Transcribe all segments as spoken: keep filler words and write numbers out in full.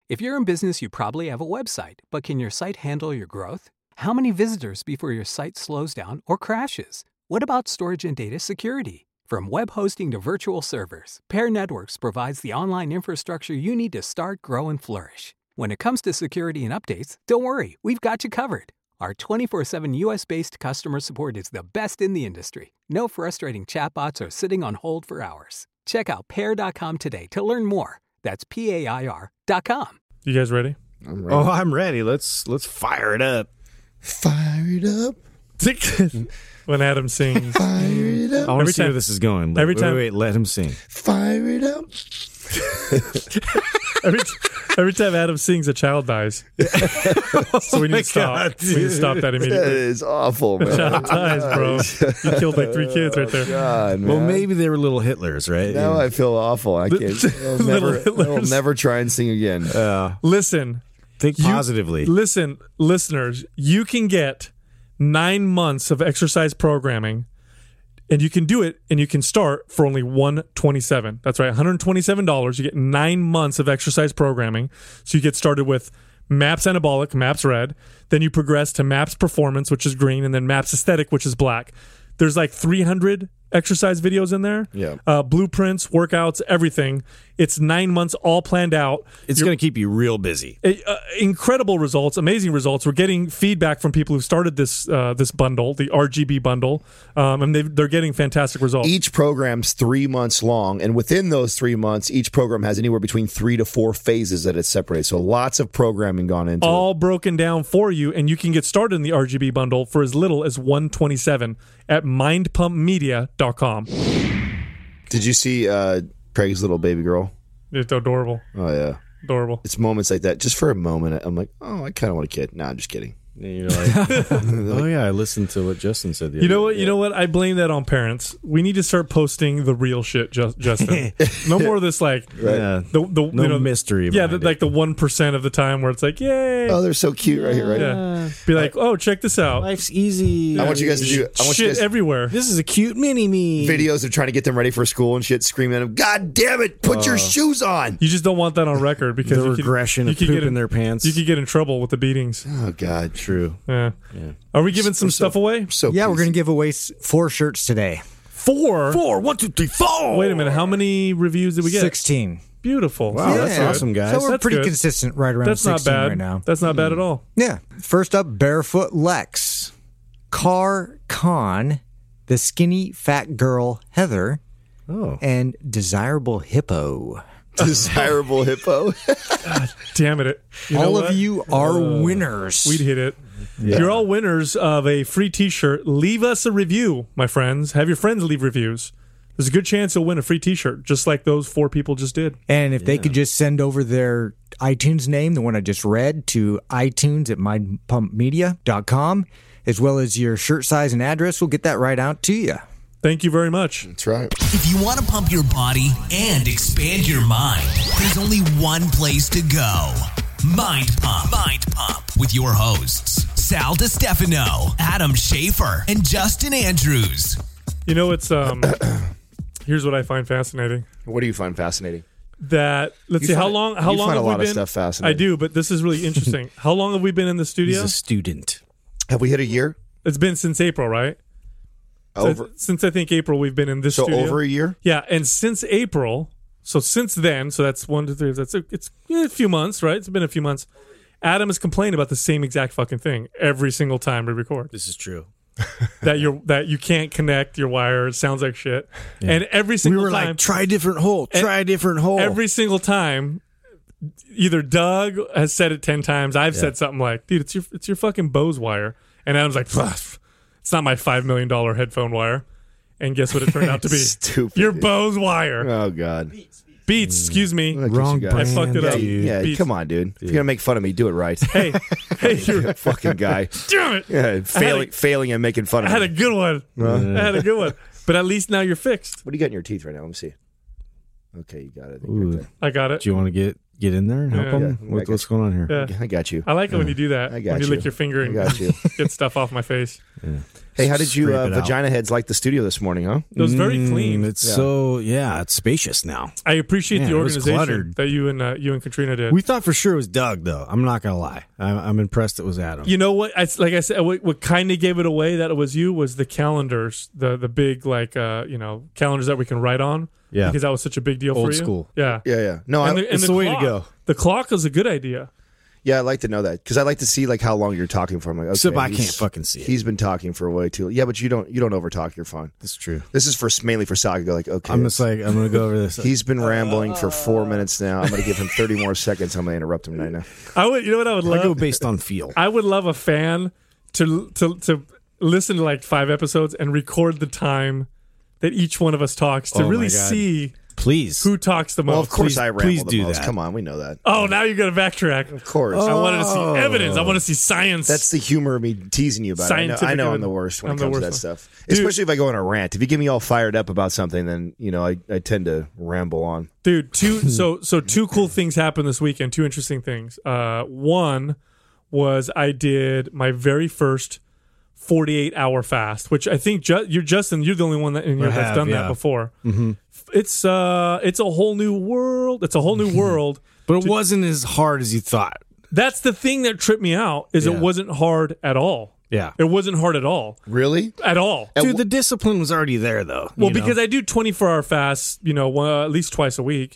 If you're in business, you probably have a website, but can your site handle your growth? How many visitors before your site slows down or crashes? What about storage and data security? From web hosting to virtual servers, Pair Networks provides the online infrastructure you need to start, grow, and flourish. When it comes to security and updates, don't worry, we've got you covered. Our twenty-four seven U S-based customer support is the best in the industry. No frustrating chatbots or sitting on hold for hours. Check out pair dot com today to learn more. That's P A I R dot com. You guys ready? I'm ready. Oh, I'm ready. Let's let's fire it up. Fire it up. When Adam sings. Fire it up. I want Every to see time- where this is going. every wait, time- wait, wait, let him sing. Fire it up. every, t- every time Adam sings, a child dies. So we need my to stop. God, we need to stop that That immediately. is awful, man. Child dies, bro. You killed like three kids right there. God, man. Well, maybe they were little Hitlers, right? Now I feel awful. I can't. I'll Little never, I'll Hitlers. never try and sing again. Uh, Listen, think You- positively. listen, listeners, you can get nine months of exercise programming, and you can do it, and you can start for only one hundred twenty-seven dollars. That's right, one hundred twenty-seven dollars. You get nine months of exercise programming. So you get started with MAPS Anabolic, MAPS Red. Then you progress to MAPS Performance, which is green, and then MAPS Aesthetic, which is black. There's like three hundred exercise videos in there. Yeah. Uh, blueprints, workouts, everything. It's nine months all planned out. It's going to keep you real busy. Uh, incredible results, amazing results. We're getting feedback from people who started this uh, this bundle, the R G B bundle, um, and they've, they're getting fantastic results. Each program's three months long, and within those three months, each program has anywhere between three to four phases that it's separated. So lots of programming gone into all it. broken down for you, and you can get started in the R G B bundle for as little as one hundred twenty-seven dollars at mind pump media dot com. Did you see uh, Craig's little baby girl? It's adorable. Oh, yeah. Adorable. It's moments like that. Just for a moment, I'm like, oh, I kind of want a kid. No, I'm just kidding. And you're like, oh yeah, I listened to what Justin said. The You know other what? day. You know what? I blame that on parents. We need to start posting the real shit, Ju- Justin. No more of this like Yeah. the the No you know, mystery Yeah, the, behind like it. the one percent of the time where it's like, yay. Oh, they're so cute right here, right? Yeah. Be like, oh, check this out. Life's easy. I want you guys to do. I want you Shit guys everywhere. This is a cute mini me. videos of trying to get them ready for school and shit, screaming at them. God damn it! Put your shoes on. You just don't want that on record because The you could- regression you of could poop get in their pants. You could get in trouble with the beatings. Oh God, True. Yeah. Yeah. Are we giving some so- stuff away? so Yeah, we're pleased. going to give away s- four shirts today. Four. Four, one, two, three, four. Wait a minute. How many reviews did we get? sixteen. Beautiful. Wow, See, that's good. awesome, guys. So we're That's pretty good. consistent right around That's not sixteen bad right now. That's not bad at all. Yeah. First up, Barefoot Lex, Car Con, The Skinny Fat Girl Heather, Oh. and Desirable Hippo. Desirable hippo. Damn it. You know All what? of you are winners. We'd hit it. You're all winners of a free t-shirt. Leave us a review, my friends. Have your friends leave reviews. There's a good chance you'll win a free t-shirt, just like those four people just did. And if they could just send over their iTunes name, the one I just read, to iTunes at mind pump media dot com, as well as your shirt size and address, we'll get that right out to you. Thank you very much. That's right. If you want to pump your body and expand your mind, there's only one place to go. Mind Pump. Mind Pump. With your hosts, Sal DiStefano, Adam Schaefer, and Justin Andrews. You know, it's um. Here's what I find fascinating. What do you find fascinating? That let's You see how find- long how you long find a have lot we of been? stuff fascinating. I do, but this is really interesting. How long have we been in the He's studio? a student. Have we hit a year? It's been since April, right? Over. So, since I think April, we've been in this So studio. over a year. Yeah, and since April, so since then, so that's one, two, three. That's a, it's yeah, a few months, right? It's been a few months. Adam has complained about the same exact fucking thing every single time we record. This is true. that you that you can't connect your wire. It sounds like shit. And every We single were time, like, try a different hole. Try a different hole. every single time, either Doug has said it ten times. I've said something like, "Dude, it's your it's your fucking Bose wire," and Adam's like, "Pff, "It's not my five million dollar headphone wire." And guess what it turned out to be? Stupid. Your Bose wire. Oh God. Beats, excuse me. Look at Wrong you guys. I fucked it Yeah, up. yeah, Beats. come on, dude. If you're gonna make fun of me, do it right. Hey, hey, you're Fucking guy. damn it. Yeah, failing, a- failing and making fun I of had me. a good one. I had a good one. But at least now you're fixed. What do you got in your teeth right now? Let me see. Okay, you got it. I think Ooh. right there. I got it. Do you want to get get in there and help Yeah. them Yeah, with I what's got going on here? Yeah. I got you. I like it when you do that. I got when you, you. lick your finger I and got you. get stuff off my face. Yeah. Hey, how did you Scrape uh, it out. vagina heads like the studio this morning, huh? It was very Mm, clean. It's Yeah. so yeah, it's spacious now. I appreciate Man, the it was organization cluttered. that you and uh, you and Katrina did. We thought for sure it was Doug, though. I'm not gonna lie. I'm, I'm impressed it was Adam. You know what? I, like I said, what, what kind of gave it away that it was you was the calendars, the the big like uh, you know calendars that we can write on. Yeah. because that was such a big deal Old for you. school. Yeah, Yeah, yeah. No, I, And the, and it's the the way to clock- go. The clock is a good idea. yeah, I like to know that because I like to see like how long you're talking for. I'm like, okay, Except I he's- can't fucking see it. He's been talking for way too. Yeah, but you don't you don't overtalk. You're fine. That's true. This is for mainly for Sal to go like, okay. I'm just like I'm gonna go over this. He's been rambling for four minutes now. I'm going to give him thirty more seconds. I'm going to interrupt him right now. I would, you know what I would I go love? based on feel. I would love a fan to to to listen to like five episodes and record the time that each one of us talks to Oh my really God. see Please. who talks the most. Well, of course please- I ramble please the do most. that. Come on, we know that. Oh, now you got to backtrack. Of course. I wanted to see Oh. evidence. I want to see science. That's the humor of me teasing you about it. I know, I Scientific know I'm evidence. the worst when I'm it the comes to that worst stuff. Dude. Especially if I go on a rant. If you get me all fired up about something, then you know I, I tend to ramble on. Dude, two so so two cool things happened this weekend. Two interesting things. Uh, one was I did my very first forty-eight hour fast, which I think ju- you're Justin. You're the only one that in here I that's have, done yeah. that before. Mm-hmm. It's uh, it's a whole new world. It's a whole new world. But it wasn't as hard as you thought. That's the thing that tripped me out. Is Yeah. it wasn't hard at all. Yeah. It wasn't hard at all. Really? At all. And Dude, wh- the discipline was already there, though. Well, you know? because I do twenty-four hour fasts, you know, one, uh, at least twice a week.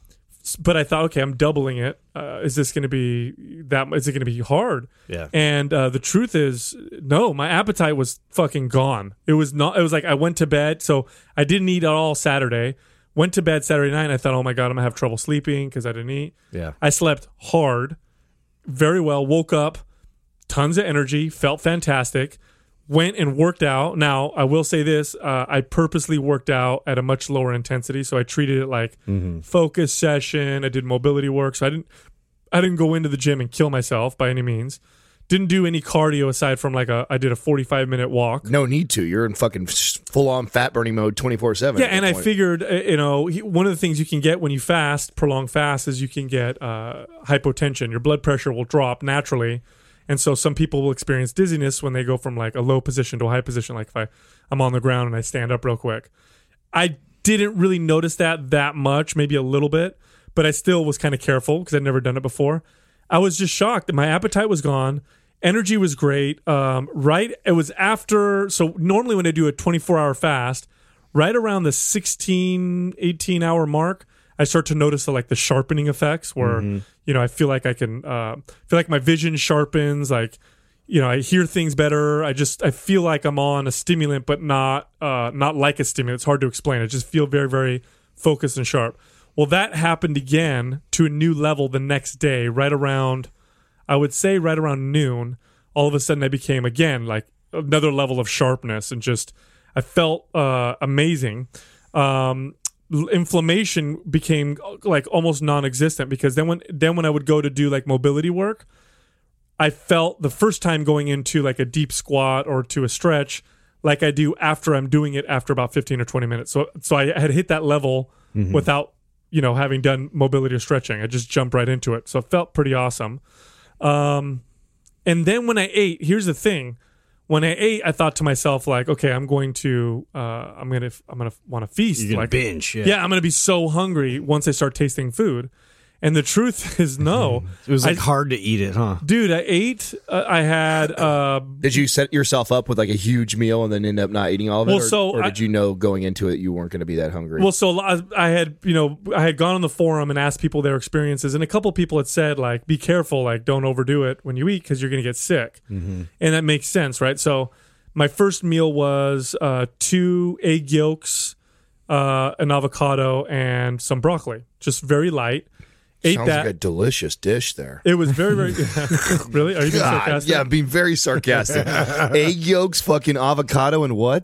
S- But I thought, okay, I'm doubling it. Uh, is this going to be that? Is it going to be hard? Yeah. And uh, the truth is, no. My appetite was fucking gone. It was not. It was like I went to bed, so I didn't eat at all Saturday. Went to bed Saturday night. And I thought, oh my god, I'm gonna have trouble sleeping because I didn't eat. Yeah. I slept hard, very well. Woke up, tons of energy, felt fantastic. Went and worked out. Now, I will say this: uh, I purposely worked out at a much lower intensity, so I treated it like focus session. I did mobility work, so I didn't, I didn't go into the gym and kill myself by any means. Didn't do any cardio aside from like a, I did a forty-five minute walk. No need to. You're in fucking full on fat burning mode twenty-four seven. Yeah, and I figured, uh, you know, he- one of the things you can get when you fast, prolonged fast, is you can get uh, hypotension. Your blood pressure will drop naturally. And so some people will experience dizziness when they go from like a low position to a high position. Like if I, I'm on the ground and I stand up real quick. I didn't really notice that that much, maybe a little bit, but I still was kind of careful because I'd never done it before. I was just shocked that my appetite was gone. Energy was great. Um, right. It was after. So normally when I do a twenty-four hour fast, right around the sixteen, eighteen hour mark, I start to notice the, like the sharpening effects where, you know, I feel like I can, uh, feel like my vision sharpens. Like, you know, I hear things better. I just, I feel like I'm on a stimulant, but not, uh, not like a stimulant. It's hard to explain. I just feel very, very focused and sharp. Well, that happened again to a new level the next day, right around, I would say right around noon. All of a sudden I became again like another level of sharpness and just, I felt, uh, amazing. Um, inflammation became like almost non-existent because then when then when I would go to do like mobility work, I felt the first time going into like a deep squat or to a stretch like I do after I'm doing it after about fifteen or twenty minutes. So so I had hit that level mm-hmm. without, you know, having done mobility or stretching. I just jumped right into it. So it felt pretty awesome. Um and then when I ate, here's the thing. When I ate, I thought to myself, like, okay, I'm going to, uh, I'm gonna, I'm gonna want to feast. You're gonna like, binge, yeah. yeah, I'm gonna be so hungry once I start tasting food. And the truth is, no. It was like I, hard to eat it, huh? dude. I ate. Uh, I had. Uh, Did you set yourself up with like a huge meal and then end up not eating all of it, Well, or, so or I- did you know going into it you weren't going to be that hungry? Well, so I I had, you know, I had gone on the forum and asked people their experiences, and a couple people had said, like, be careful, like, don't overdo it when you eat because you're going to get sick. Mm-hmm. And that makes sense, right? So my first meal was uh, two egg yolks, uh, an avocado, and some broccoli, just very light. Ate Sounds that. like a delicious dish there. It was very, very. Really? Are you being God, sarcastic? yeah, I'm being very sarcastic. Egg yolks, fucking avocado, and what?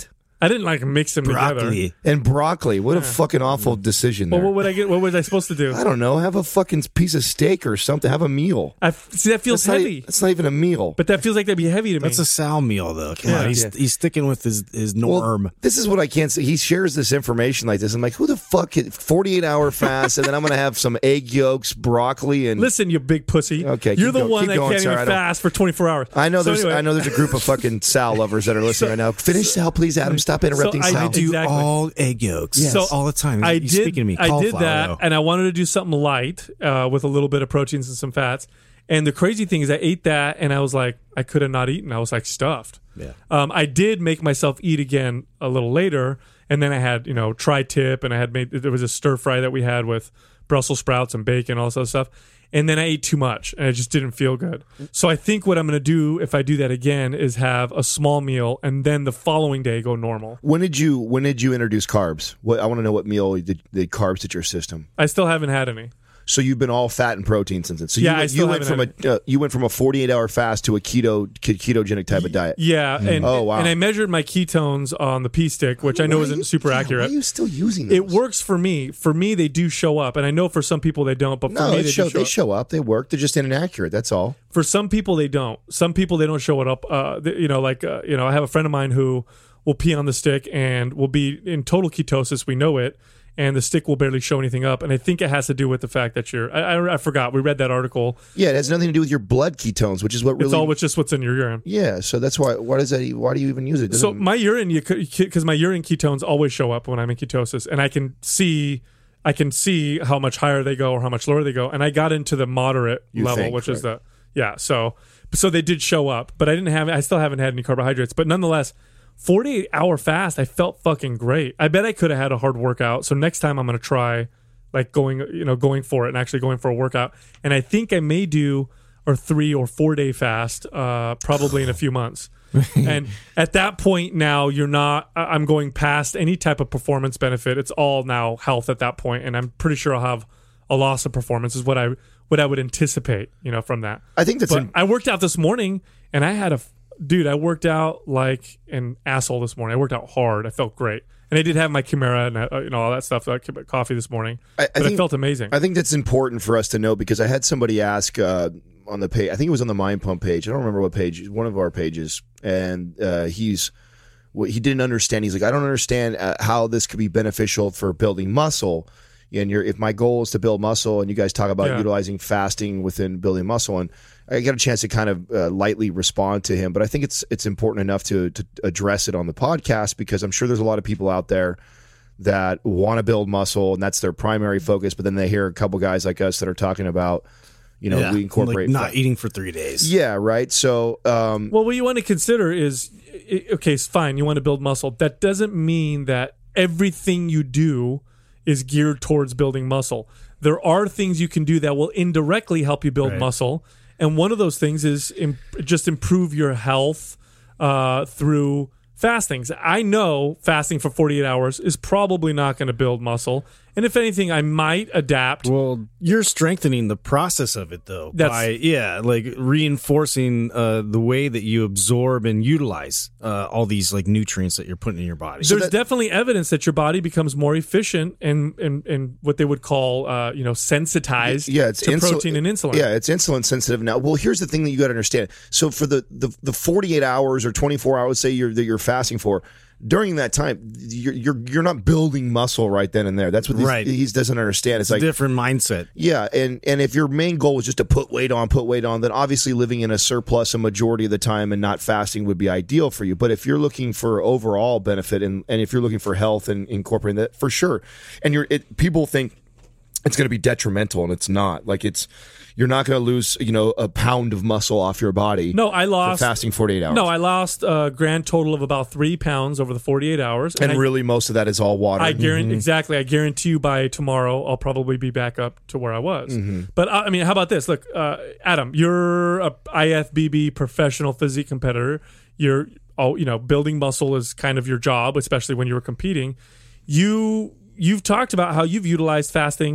I didn't like mix them together. Broccoli. And broccoli. What a fucking awful decision Well, there. what would I get? What was I supposed to do? I don't know. Have a fucking piece of steak or something. Have a meal. I f- see that feels That's not, heavy, e- that's not even a meal. but that feels like that'd be heavy to me. That's a Sal meal, though. Come Yeah. on, he's Yeah. he's sticking with his his Well, norm. this is what I can't say. He shares this information like this. I'm like, who the fuck? forty-eight hour fast, and then I'm going to have some egg yolks, broccoli, and Listen, you big pussy. Okay, you're keep the go- one keep that going, can't sorry, I even don't- fast for twenty-four hours. I know So there's anyway, I know there's a group of fucking Sal lovers that are listening right now. Finish Sal, please, Adam. Stop interrupting So I Sal. I do Exactly. all egg yolks. Yes. So all the time. I He's did. speaking to me. I did Cauliflower, that, though. and I wanted to do something light uh, with a little bit of proteins and some fats. And the crazy thing is, I ate that, and I was like, I could have not eaten. I was like stuffed. Yeah. Um, I did make myself eat again a little later, and then I had you know tri-tip, and I had made there was a stir fry that we had with Brussels sprouts and bacon, all this other stuff. And then I ate too much, and it just didn't feel good. So I think what I'm going to do if I do that again is have a small meal, and then the following day go normal. When did you When did you introduce carbs? What I want to know what meal did the carbs hit your system. I still haven't had any. So you've been all fat and protein since then. So Yeah, you, I went- still you went from haven't a uh, you went from a forty-eight hour fast to a keto ke- ketogenic type of diet. Yeah, and Oh, wow. and I measured my ketones on the P stick, which I know Why are isn't you- super yeah, accurate. Why are you still using those? It works for me. For me, they do show up, and I know for some people they don't. But for No, me, it they show, do show they up. show up. They work. They're just inaccurate. That's all. For some people, they don't. Some people they don't show it up. Uh, they- you know, like uh, you know, I have a friend of mine who will pee on the stick and will be in total ketosis. We know it, and the stick will barely show anything up. And I think it has to do with the fact that you're. I, I, I forgot. We read that article. Yeah, it has nothing to do with your blood ketones, which is what really. It's all with just what's in your urine. Yeah, so that's why. Why does that? e- Why do you even use it? It So doesn't- my urine, you because my urine ketones always show up when I'm in ketosis, and I can see, I can see how much higher they go or how much lower they go. And I got into the moderate You level, think, which is right. the yeah. So so they did show up, but I didn't have. I still haven't had any carbohydrates, but nonetheless, forty-eight hour fast, I felt fucking great. I bet I could have had a hard workout. So next time I'm gonna try, like going, you know, going for it and actually going for a workout. And I think I may do a three or four day fast, uh, probably in a few months. And at that point now you're not I- I'm going past any type of performance benefit. It's all now health at that point, and I'm pretty sure I'll have a loss of performance is what I what I would anticipate, you know, from that. I think that's. But in- I worked out this morning, and I had a dude. I worked out like an asshole this morning. I worked out hard. I felt great, and I did have my Chimera and uh, you know all that stuff, uh, coffee this morning. I- I but think- it felt amazing. I think that's important for us to know because I had somebody ask uh, on the page. I think it was on the Mind Pump page. I don't remember what page. One of our pages, and uh, he's what he didn't understand. He's like, I don't understand uh, how this could be beneficial for building muscle. And you're, if my goal is to build muscle, and you guys talk about Yeah. utilizing fasting within building muscle, and I got a chance to kind of uh, lightly respond to him, but I think it's it's important enough to to address it on the podcast because I'm sure there's a lot of people out there that want to build muscle and that's their primary focus, but then they hear a couple guys like us that are talking about, you know, Yeah, we incorporate like not fat. eating for three days. Yeah, right. So, um, Well, what you want to consider is i- okay, it's fine. You want to build muscle. That doesn't mean that everything you do is geared towards building muscle. There are things you can do that will indirectly help you build Right. muscle, and one of those things is im- just improve your health uh, through fastings. I know fasting for forty-eight hours is probably not going to build muscle, and if anything, I might adapt. Well, you're strengthening the process of it, though. That's- by yeah, like reinforcing uh, the way that you absorb and utilize uh, all these like nutrients that you're putting in your body. There's that- definitely evidence that your body becomes more efficient and and, and what they would call uh, you know sensitized yeah, it's to insul- protein and insulin. Yeah, it's insulin sensitive now. Well, here's the thing that you got to understand. So for the, the the forty-eight hours or twenty-four hours, say you're that you're fasting for, during that time, you're you're you're not building muscle right then and there. That's what Right. he doesn't understand. It's like Different mindset. yeah, and and if your main goal is just to put weight on, put weight on, then obviously living in a surplus a majority of the time and not fasting would be ideal for you. But if you're looking for overall benefit and, and if you're looking for health and incorporating that, for sure. And you're it, people think it's going to be detrimental, and it's not. Like it's you're not going to lose you know a pound of muscle off your body. No, I for lost fasting forty-eight hours. No, I lost a grand total of about three pounds over the forty-eight hours, and I, really most of that is all water. I guarantee exactly. I guarantee you by tomorrow I'll probably be back up to where I was. Mm-hmm. But uh, I mean, how about this? Look, uh, Adam, you're a I F B B professional physique competitor. You're oh, you know, building muscle is kind of your job, especially when you were competing. You you've talked about how you've utilized fasting,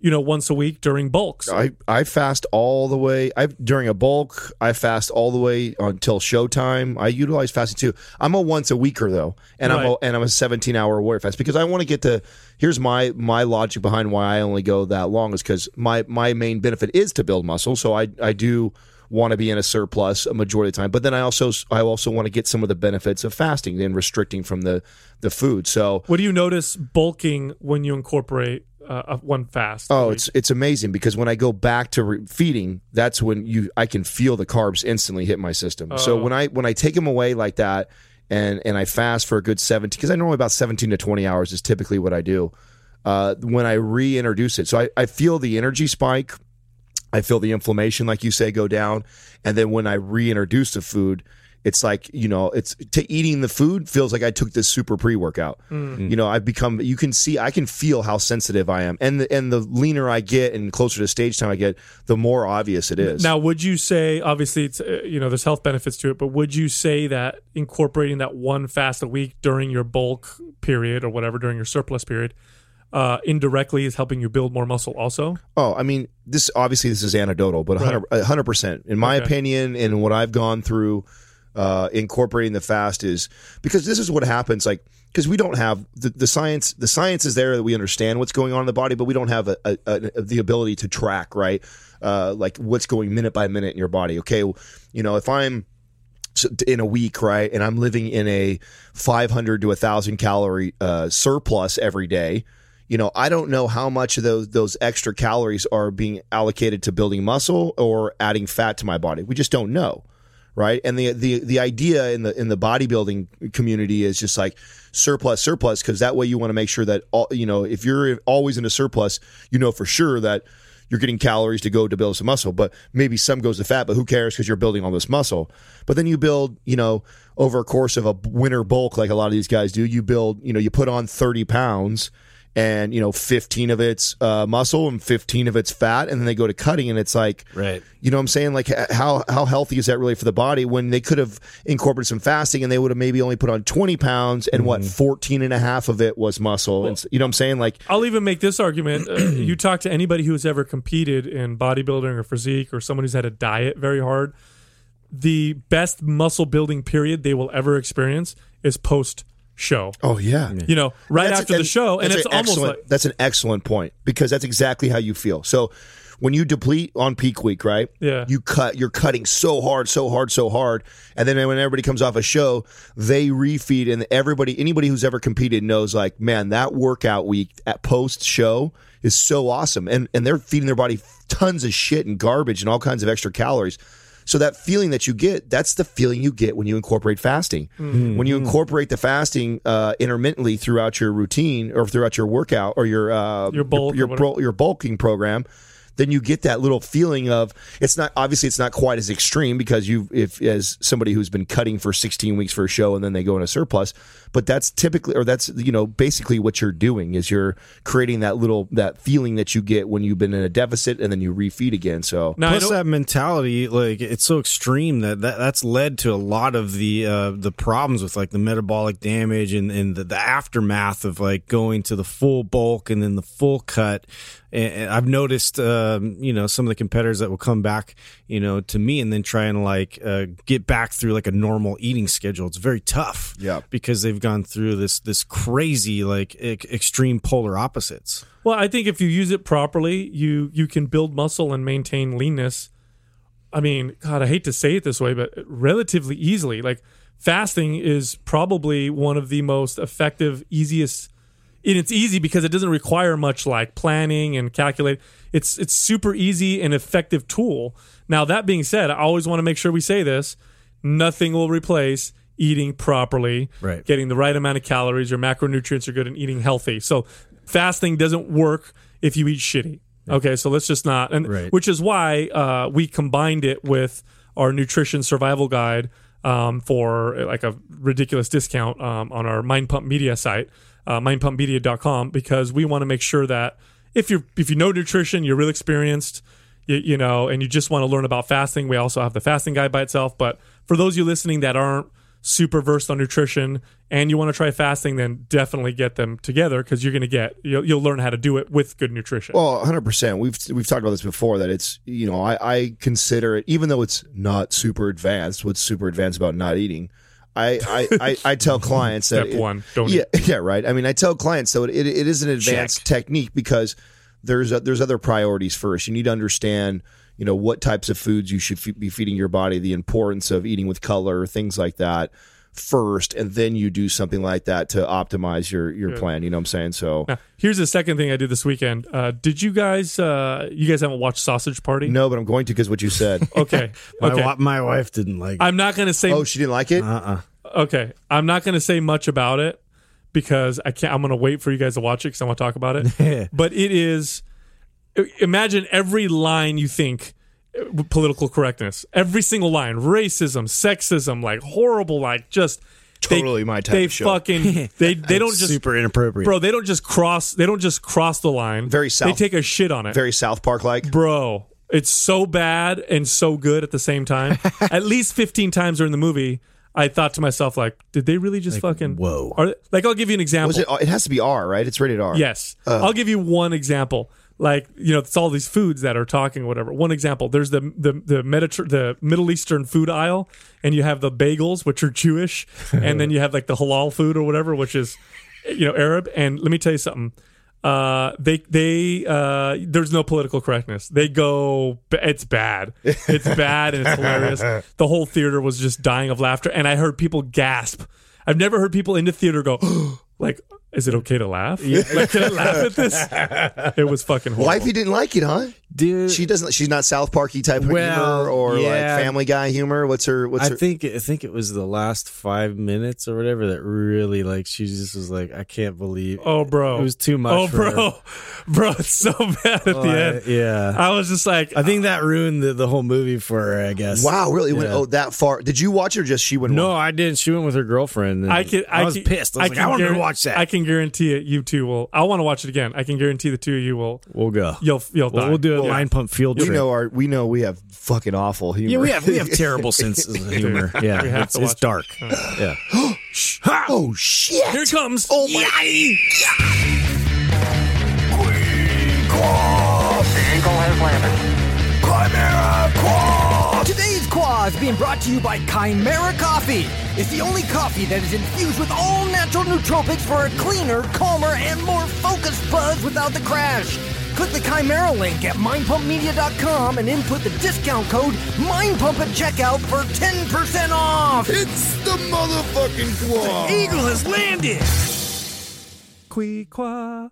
you know, once a week during bulks. I, I fast all the way. I during a bulk, I fast all the way until showtime. I utilize fasting too. I'm a once a weeker though, and Right. I'm a, and I'm a seventeen hour warrior fast because I want to get to. Here's my my logic behind why I only go that long is because my my main benefit is to build muscle. So I I do want to be in a surplus a majority of the time, but then I also I also want to get some of the benefits of fasting and restricting from the the food. So What do you notice bulking when you incorporate uh, a- one fast? a Oh, week? it's it's amazing because when I go back to re- feeding, that's when you I can feel the carbs instantly hit my system. So Oh. when I when I take them away like that, and and I fast for a good seventeen, because I normally about seventeen to twenty hours is typically what I do. Uh, when I reintroduce it, so I, I feel the energy spike, I feel the inflammation, like you say, go down, and then when I reintroduce the food, it's like, you know, it's to eating the food feels like I took this super pre-workout. Mm. You know, I've become, you can see, I can feel how sensitive I am. And the, and the leaner I get and closer to stage time I get, the more obvious it is. Now, would you say, obviously, it's, uh, you know, there's health benefits to it, but would you say that incorporating that one fast a week during your bulk period or whatever, during your surplus period, uh, indirectly is helping you build more muscle also? Oh, I mean, this obviously this is anecdotal, but Right. one hundred percent. In my Okay. opinion, and what I've gone through uh, incorporating the fast is because this is what happens. Like, because we don't have the, the science. The science is there that we understand what's going on in the body, but we don't have a, a, a, the ability to track, right? Uh, like what's going minute by minute in your body. Okay, you know, if I'm in a week, right, and I'm living in a five hundred to one thousand calorie uh, surplus every day, you know, I don't know how much of those those extra calories are being allocated to building muscle or adding fat to my body. We just don't know, right? And the the the idea in the in the bodybuilding community is just like surplus, surplus, because that way you want to make sure that all, you know, if you're always in a surplus, you know for sure that you're getting calories to go to build some muscle, but maybe some goes to fat, but who cares because you're building all this muscle. But then you build, you know, over a course of a winter bulk like a lot of these guys do, you build, you know, you put on thirty pounds and, you know, fifteen of it's uh, muscle and fifteen of it's fat, and then they go to cutting and it's like, Right. you know what I'm saying? Like how how healthy is that really for the body when they could have incorporated some fasting and they would have maybe only put on twenty pounds and what, fourteen and a half of it was muscle. And you know what I'm saying? Like, I'll even make this argument. Uh, you talk to anybody who's ever competed in bodybuilding or physique or someone who's had a diet very hard, the best muscle building period they will ever experience is post show. oh yeah. You know, right That's- after the show, and that's it's an almost excellent- like that's an excellent point because that's exactly how you feel. So when you deplete on peak week, right? Yeah. You cut. You're cutting so hard, so hard, so hard, and then when everybody comes off a show, they refeed, and everybody, anybody who's ever competed knows, like, man, that workout week at post show is so awesome, and and they're feeding their body tons of shit and garbage and all kinds of extra calories. So that feeling that you get, that's the feeling you get when you incorporate fasting. Mm-hmm. When you incorporate the fasting uh, intermittently throughout your routine or throughout your workout or your uh, Your bulk or your, whatever. your, your bulking program, then you get that little feeling of it's not obviously it's not quite as extreme because you if as somebody who's been cutting for sixteen weeks for a show and then they go in a surplus, but that's typically or that's you know basically what you're doing is you're creating that little that feeling that you get when you've been in a deficit and then you refeed again. So now I Plus don't- that mentality, like it's so extreme that, that that's led to a lot of the uh, the problems with like the metabolic damage and, and the, the aftermath of like going to the full bulk and then the full cut. And, and I've noticed, um, you know, some of the competitors that will come back, you know, to me and then try and like uh, get back through like a normal eating schedule. It's very tough, Yeah. because they've gone through this this crazy like e- extreme polar opposites. Well, I think if you use it properly, you you can build muscle and maintain leanness. I mean, God, I hate to say it this way, but relatively easily. Like fasting is probably one of the most effective, easiest. And it's easy because it doesn't require much like planning and calculate. It's it's super easy and effective tool. Now that being said, I always want to make sure we say this: nothing will replace eating properly, Right. getting the right amount of calories. Your macronutrients are good, and eating healthy. So fasting doesn't work if you eat shitty. Okay, so let's just not, and Right. which is why uh, we combined it with our nutrition survival guide um, for like a ridiculous discount um, on our Mind Pump Media site, uh, mind pump media dot com, because we want to make sure that if you if you know nutrition, you're real experienced, you, you know, and you just want to learn about fasting, we also have the fasting guide by itself. But for those of you listening that aren't super versed on nutrition and you want to try fasting, then definitely get them together because you're going to get you'll, you'll learn how to do it with good nutrition. Well, one hundred percent. We've we've talked about this before. That it's you know I, I consider it, even though it's not super advanced. What's super advanced about not eating? I I, I, I tell clients that Step it, one, don't yeah eat. yeah right. I mean, I tell clients so it it, it is an advanced Check. technique because there's a, there's other priorities first. You need to understand you know what types of foods you should f- be feeding your body, the importance of eating with color, things like that first, and then you do something like that to optimize your your Good. plan. You know what I'm saying? So Now, here's the second thing I did this weekend. Uh, did you guys uh, you guys haven't watched Sausage Party? no, but I'm going to because what you said. Okay. My, okay. wa- my wife didn't like it. I'm not going to say Oh, she didn't like it. Uh-uh. Okay, I'm not going to say much about it because I can't. I'm going to wait for you guys to watch it because I want to talk about it. But it is. Imagine every line you think uh, political correctness, every single line, racism, sexism, like horrible, like just Totally they, my type They of show. fucking they they don't just super inappropriate. bro. They don't just cross. They don't just cross the line. Very They South- take a shit on it. Very South Park like. Bro, it's so bad and so good at the same time. At least fifteen times during the movie, I thought to myself, like, did they really just fucking... whoa. Are, like, I'll give you an example. Was it? It has to be R, right? It's rated R. Yes. I'll give you one example. Like, you know, it's all these foods that are talking or whatever. One example, there's the the the, Mediter- the Middle Eastern food aisle, and you have the bagels, which are Jewish, and then you have, like, the halal food or whatever, which is, you know, Arab. And let me tell you something. Uh, they they uh, there's no political correctness. They go, it's bad. It's bad and it's hilarious. The whole theater was just dying of laughter, and I heard people gasp. I've never heard people in the theater go, like, is it okay to laugh? Like, can I laugh at this? It was fucking horrible. Wifey didn't like it, huh? Dude, She doesn't. She's not South Parky type of Well, humor or yeah. like Family Guy humor. What's her? What's I her? think I think it was the last five minutes or whatever that really like she just was like, I can't believe. Oh, bro. It was too much. Oh, for bro. her. Bro, it's so bad at Well, the I- end. yeah. I was just like, I think that ruined the, the whole movie for her. I guess. Wow, really? It went Yeah. oh that far? Did you watch it or just she went? No, I didn't. She went with her girlfriend. And I can. I, I was can, pissed. I was like, I wanted to guaran- watch that. I can guarantee it. You two will. I want to watch it again. I can guarantee the two of you will. we'll go. You'll. You'll We'll, die. we'll do a Yeah. line pump field We trip. know our. We know we have fucking awful humor. Yeah, we have we have terrible senses of humor. Yeah, We have it's, to it's watch dark. Yeah. Oh shit! Here it comes. Oh my! Today's Quah is being brought to you by Chimera Coffee. It's the only coffee that is infused with all natural nootropics for a cleaner, calmer, and more focused buzz without the crash. Click the Chimera link at mind pump media dot com and input the discount code MINDPUMP at checkout for ten percent off. It's the motherfucking Quah. Eagle has landed. Queequeg.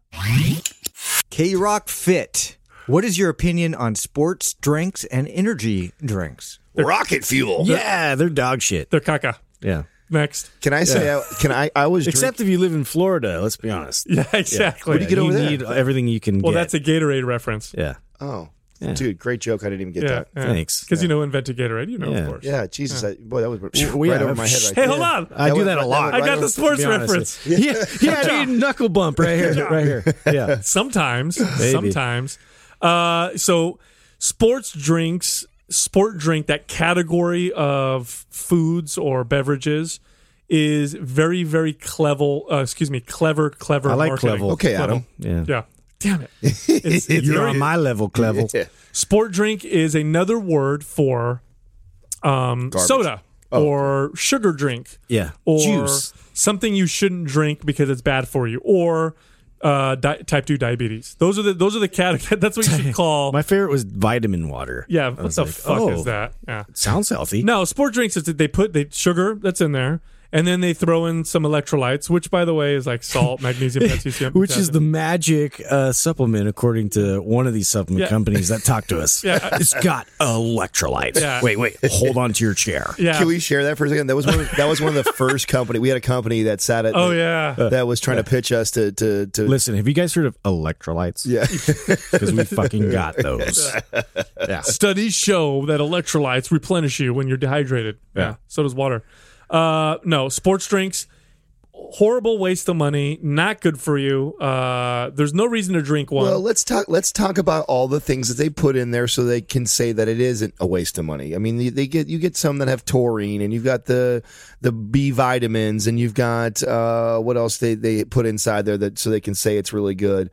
K-Rock Fit. What is your opinion on sports drinks and energy drinks? Rocket fuel. Yeah, they're dog shit. They're caca. Yeah. Next. Can I say? I, can I? I was. Except if you live in Florida, let's be honest. Yeah, exactly. What do you get over there? need everything you can Well, get. that's a Gatorade reference. yeah. Oh, Yeah. dude, great joke. I didn't even get Yeah. that. yeah. Thanks. Because you know, invented Gatorade. You know, Yeah. of course. Yeah, Jesus, I, boy, that was Well, right yeah, over my head. Right Hey, there. hold on. I That do went that a right- lot. that I went got right the over- sports To be honest. reference. Yeah, yeah, dude, knuckle bump right here, right here. Yeah. Sometimes, sometimes. Uh, so, sports drinks, sport drink, that category of foods or beverages is very, very clever. Uh, excuse me, clever, clever. I like marketing. clever. Okay, Clever. Adam. Yeah. Yeah. Damn it. It's, it's You're very- on my level, Clevel. Yeah. Sport drink is another word for um, Garbage. soda or sugar drink. Yeah. Or Juice. something you shouldn't drink because it's bad for you, or uh, di- type two diabetes. Those are the those are the categories. That's what you should call. My favorite was vitamin water. yeah, I what was the like, fuck oh, is that? Yeah, Sounds healthy. no, sport drinks is that they put they sugar that's in there, and then they throw in some electrolytes, which by the way is like salt, magnesium, potassium, Which is the potassium. magic uh, supplement, according to one of these supplement Yeah. companies that talk to us. Yeah. It's got electrolytes. Yeah. Wait, wait. Hold on to your chair. yeah. Can we share that for a second? That was one. Of, that was one of the first company. We had a company that sat at. Oh the- yeah. That was trying to pitch us to to to. Listen, have you guys heard of electrolytes? Yeah. Because we fucking got those. Yeah. Studies show that electrolytes replenish you when you're dehydrated. Yeah. Yeah. So does water. Uh, no, sports drinks. horrible waste of money, not good for you. Uh, there's no reason to drink one. Well, let's talk. Let's talk about all the things that they put in there, so they can say that it isn't a waste of money. I mean, they, they get you get some that have taurine, and you've got the the B vitamins, and you've got uh, what else they, they put inside there that so they can say it's really good.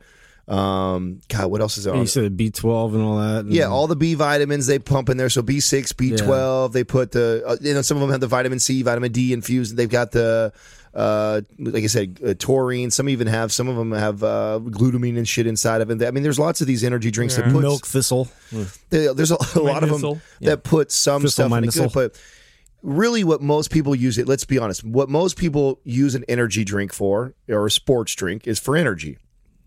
Um, God, what else is there? You said B twelve and all that. And yeah, all the B vitamins they pump in there. So B six, B twelve. Yeah. They put the uh, you know some of them have the vitamin C, vitamin D infused. They've got the uh, like I said, uh, taurine. Some even have some of them have uh, glutamine and shit inside of it. I mean, there's lots of these energy drinks Yeah. that put milk thistle. There- There's a, a lot of them Thistle. that put some Thistle stuff in it Thistle. good, but really what most people use it, let's be honest, what most people use an energy drink for, or a sports drink, is for energy.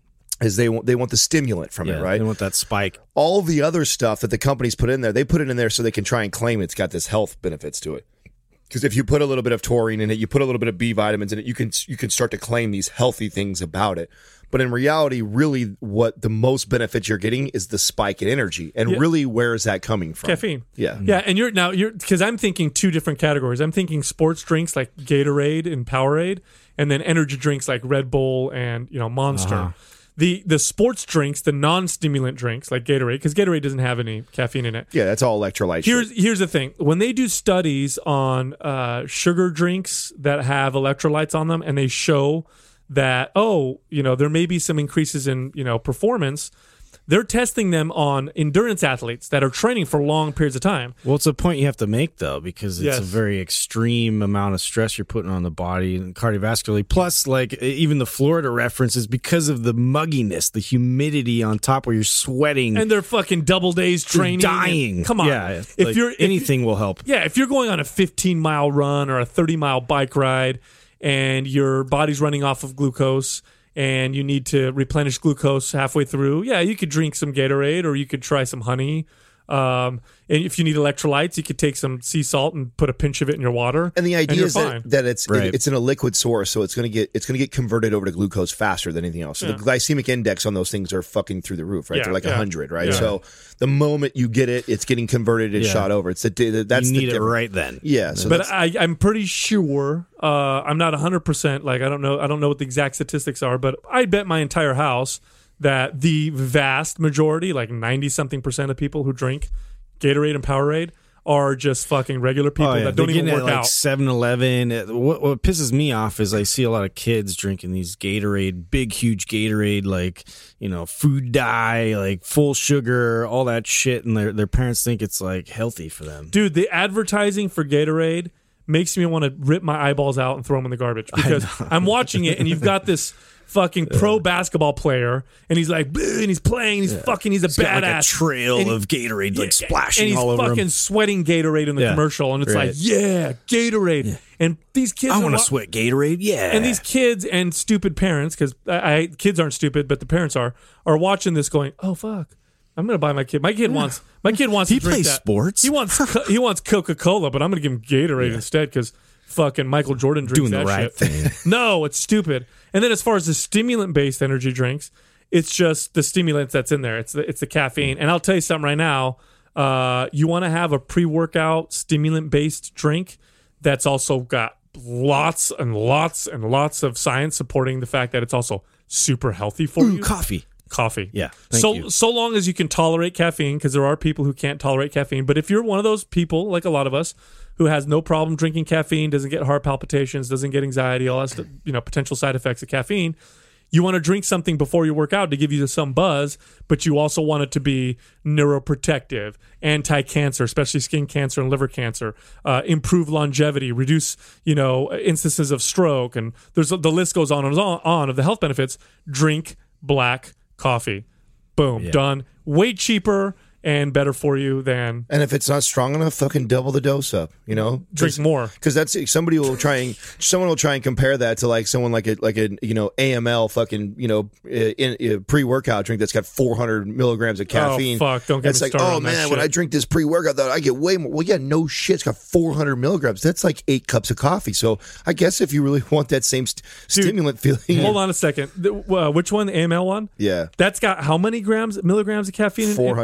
Is they want they want the stimulant from Yeah, it, right? They want that spike. All the other stuff that the companies put in there, they put it in there so they can try and claim it's got this health benefits to it. Because if you put a little bit of taurine in it, you put a little bit of B vitamins in it, you can you can start to claim these healthy things about it. But in reality, really, what the most benefit you're getting is the spike in energy. And Yeah. really, where is that coming from? Caffeine. Yeah. Yeah, and you're now you're because I'm thinking two different categories. I'm thinking sports drinks like Gatorade and Powerade, and then energy drinks like Red Bull and you know Monster. Uh-huh. The the sports drinks, the non-stimulant drinks like Gatorade, because Gatorade doesn't have any caffeine in it. Yeah, that's all electrolyte. Here's shit. here's the thing: when they do studies on uh, sugar drinks that have electrolytes on them, and they show that oh, you know, there may be some increases in you know performance, they're testing them on endurance athletes that are training for long periods of time. Well, it's a point you have to make, though, because it's Yes. a very extreme amount of stress you're putting on the body and cardiovascularly. Plus, like, even the Florida reference is because of the mugginess, the humidity on top where you're sweating And they're fucking double days you're training. dying. And- come on, Yeah, if like, you're if anything you- will help. Yeah, if you're going on a fifteen mile run or a thirty mile bike ride, and your body's running off of glucose, and you need to replenish glucose halfway through, yeah, you could drink some Gatorade or you could try some honey. Um, and if you need electrolytes, you could take some sea salt and put a pinch of it in your water. And the idea you're is fine. that, that it's Right. it, it's in a liquid source, so it's going to get it's going to get converted over to glucose faster than anything else. So Yeah. the glycemic index on those things are fucking through the roof, right? Yeah, They're like yeah. a hundred, right? Yeah. So the moment you get it, it's getting converted and Yeah. shot over. It's the that's you the need it difference. right then. Yeah, so But that's, I, I'm pretty sure. Uh, I'm not one hundred percent. Like I don't know. I don't know what the exact statistics are, but I bet my entire house that the vast majority, like ninety something percent of people who drink Gatorade and Powerade, are just fucking regular people Oh, yeah. that don't They're even getting work at, like out. seven eleven. What, what pisses me off is I see a lot of kids drinking these Gatorade, big, huge Gatorade, like, you know, food dye, like full sugar, all that shit. And their, their parents think it's like healthy for them. Dude, the advertising for Gatorade makes me want to rip my eyeballs out and throw them in the garbage because I'm watching it and you've got this fucking pro basketball player and he's like, "Bleh," and he's playing, and he's fucking, he's a It's got, badass. like a trail And he- of Gatorade like Yeah, splashing and he's all over fucking him. sweating Gatorade in the Yeah, commercial, and it's right. like, yeah, Gatorade. And these kids, I are want to wa- sweat Gatorade. Yeah. And these kids and stupid parents, because I, I kids aren't stupid, but the parents are, are watching this, going, "Oh fuck, I'm gonna buy my kid. My kid wants, my kid wants He to drink plays that. sports. He wants, co- he wants Coca Cola, but I'm gonna give him Gatorade instead because fucking Michael Jordan drinks Doing the that right shit. thing. No, it's stupid. And then as far as the stimulant-based energy drinks, it's just the stimulants that's in there. It's the it's the caffeine. And I'll tell you something right now. Uh, you want to have a pre-workout stimulant-based drink that's also got lots and lots and lots of science supporting the fact that it's also super healthy for Ooh, you. coffee. Coffee. Yeah, thank so you. so long as you can tolerate caffeine, because there are people who can't tolerate caffeine. But if you're one of those people, like a lot of us, who has no problem drinking caffeine, doesn't get heart palpitations, doesn't get anxiety, all that stuff, you know, potential side effects of caffeine, you want to drink something before you work out to give you some buzz, but you also want it to be neuroprotective, anti-cancer, especially skin cancer and liver cancer, uh, improve longevity, reduce, you know, instances of stroke, and there's the list goes on and on, on of the health benefits. Drink black coffee. Boom, Yeah. done. Way cheaper and better for you than and if it's not strong enough, fucking double the dose up. You know, drink more. Because that's somebody will try and someone will try and compare that to like someone like a like a you know A M L fucking you know in, in pre workout drink that's got four hundred milligrams of caffeine. Oh, fuck. Don't get It's me like, started oh on that man, when shit. I drink this pre workout, I get way more. Well, yeah, no shit, it's got four hundred milligrams. That's like eight cups of coffee. So I guess if you really want that same st- Dude, stimulant feeling, Hold on a second. The- uh, which one? The A M L one? yeah, That's got how many grams, milligrams of caffeine? in- four hundred. in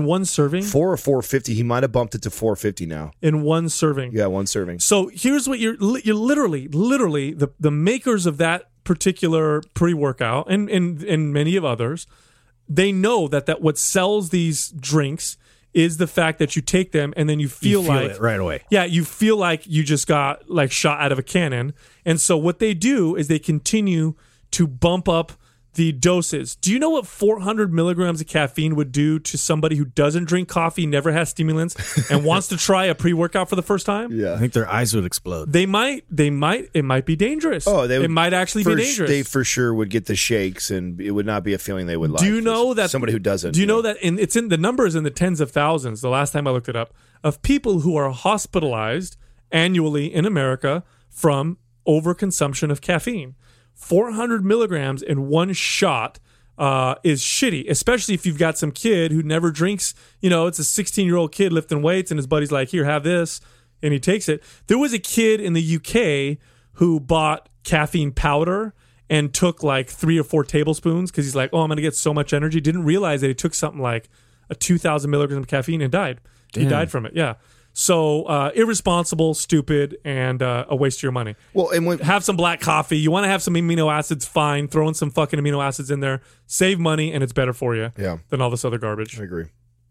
one serving. Four or four fifty. He might have bumped it to four fifty now. In one serving. Yeah, one serving. So here's what you're you're literally literally the the makers of that particular pre-workout and and and many of others, they know that that what sells these drinks is the fact that you take them and then you feel, You feel like it right away. Yeah, you feel like you just got like shot out of a cannon. And so what they do is they continue to bump up the doses. Do you know what four hundred milligrams of caffeine would do to somebody who doesn't drink coffee, never has stimulants, and wants to try a pre-workout for the first time? Yeah. I think their eyes would explode. They might, they might, it might be dangerous. Oh, they would, it might actually for, be dangerous. They for sure would get the shakes, and it would not be a feeling they would like. Do you know that somebody who doesn't? Do you know know that in, it's in the numbers in the tens of thousands? The last time I looked it up, of people who are hospitalized annually in America from overconsumption of caffeine. four hundred milligrams in one shot uh, is shitty, especially if you've got some kid who never drinks. You know, it's a sixteen-year-old kid lifting weights, and his buddy's like, "Here, have this," and he takes it. There was a kid in the U K who bought caffeine powder and took like three or four tablespoons because he's like, "Oh, I'm going to get so much energy." Didn't realize that he took something like a two thousand milligrams of caffeine and died. Damn. He died from it. Yeah. So uh, irresponsible, stupid, and uh, a waste of your money. Well, and when, have some black coffee. You want to have some amino acids, fine. Throw in some fucking amino acids in there. Save money, and it's better for you yeah. than all this other garbage. I agree.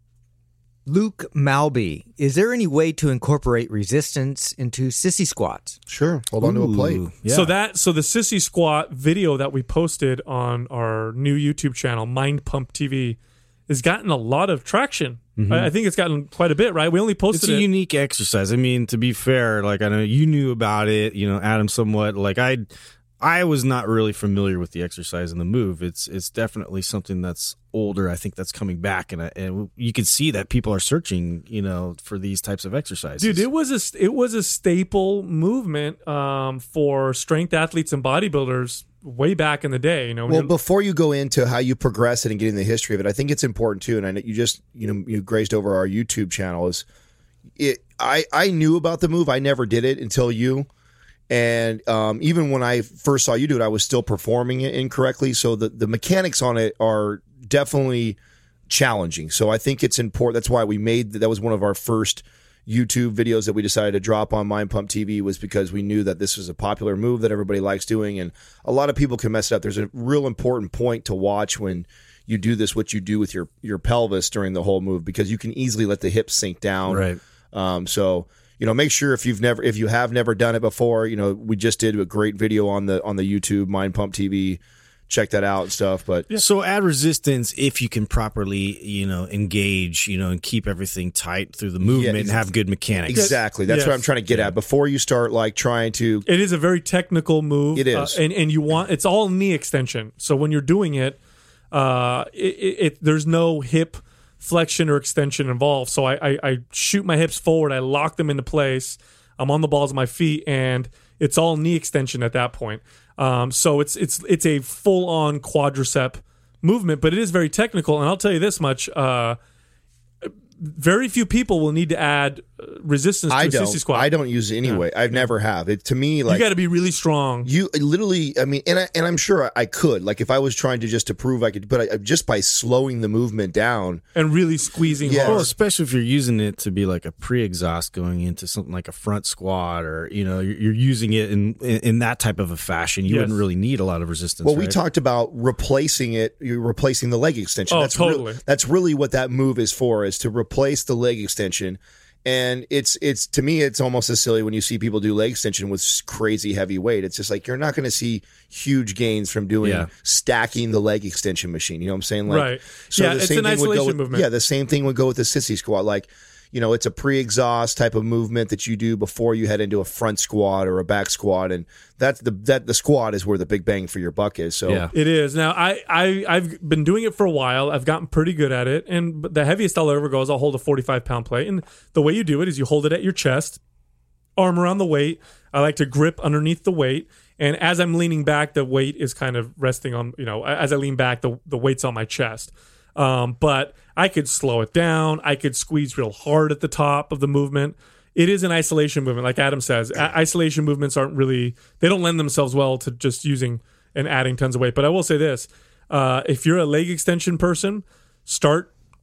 Luke Malby, is there any way to incorporate resistance into sissy squats? Sure. Hold on to a plate. Ooh, yeah. So that so the sissy squat video that we posted on our new YouTube channel, Mind Pump T V, has gotten a lot of traction. Mm-hmm. I, I think it's gotten quite a bit, right? We only posted It's a it. unique exercise. I mean, to be fair, like I know you knew about it, you know, Adam somewhat. Like I I was not really familiar with the exercise and the move. It's it's definitely something that's older. I think that's coming back, and I, and you can see that people are searching, you know, for these types of exercises. Dude, it was a it was a staple movement um, for strength athletes and bodybuilders way back in the day. You know, when Well, you're- before you go into how you progress it and getting the history of it, I think it's important too. And I know you just you know you grazed over our YouTube channel. Is it? I I knew about the move. I never did it until you. And um, even when I first saw you do it, I was still performing it incorrectly. So the, the mechanics on it are definitely challenging. So I think it's important. That's why we made that was one of our first YouTube videos that we decided to drop on Mind Pump T V, was because we knew that this was a popular move that everybody likes doing, and a lot of people can mess it up. There's a real important point to watch when you do this, what you do with your your pelvis during the whole move, because you can easily let the hips sink down. Right. Um, so. You know, make sure if you've never, if you have never done it before, you know, we just did a great video on the on the YouTube Mind Pump T V. Check that out and stuff. But So add resistance if you can properly, you know, engage, you know, and keep everything tight through the movement Yeah, and have good mechanics. exactly, that's Yes. what I'm trying to get at. Before you start like trying to, It is a very technical move. It is. uh, and and you want it's all knee extension. So when you're doing it, uh, it, it, it there's no hip flexion or extension involved. So I, I I shoot my hips forward, I lock them into place. I'm on the balls of my feet, and it's all knee extension at that point. Um, so it's it's it's a full on quadricep movement, but it is very technical. And I'll tell you this much. Uh, very few people will need to add uh, resistance to I a don't, sissy squat. I don't use it anyway. I've never have it. To me, like you got to be really strong. You literally, I mean, and I, and I'm sure I could, like if I was trying to just to prove I could, but I, just by slowing the movement down. And really squeezing Yeah. hard. Well, especially if you're using it to be like a pre-exhaust going into something like a front squat, or you know, you're, you're using it in, in in that type of a fashion. You Yes. wouldn't really need a lot of resistance. Well, we right? talked about replacing it. You're replacing the leg extension. Oh, that's totally. Re- that's really what that move is for, is to replace the leg extension. And it's it's to me, it's almost as silly when you see people do leg extension with s- crazy heavy weight. It's just like you're not going to see huge gains from doing Yeah. stacking the leg extension machine. You know what I'm saying? Like, Right. So Yeah, the it's same an thing would go isolation with, movement. Yeah, the same thing would go with the sissy squat. Like, you know, it's a pre-exhaust type of movement that you do before you head into a front squat or a back squat, and that's the that the squat is where the big bang for your buck is. So Yeah. It is. Now, I, I, I've been doing it for a while. I've gotten pretty good at it. And the heaviest I'll ever go is I'll hold a forty-five pound plate. And the way you do it is you hold it at your chest, arm around the weight. I like to grip underneath the weight. And as I'm leaning back, the weight is kind of resting on, you know, as I lean back, the, the weight's on my chest. Um, but I could slow it down. I could squeeze real hard at the top of the movement. It is an isolation movement, like Adam says. A- isolation movements aren't really, they don't lend themselves well to just using and adding tons of weight. But I will say this, uh, if you're a leg extension person, start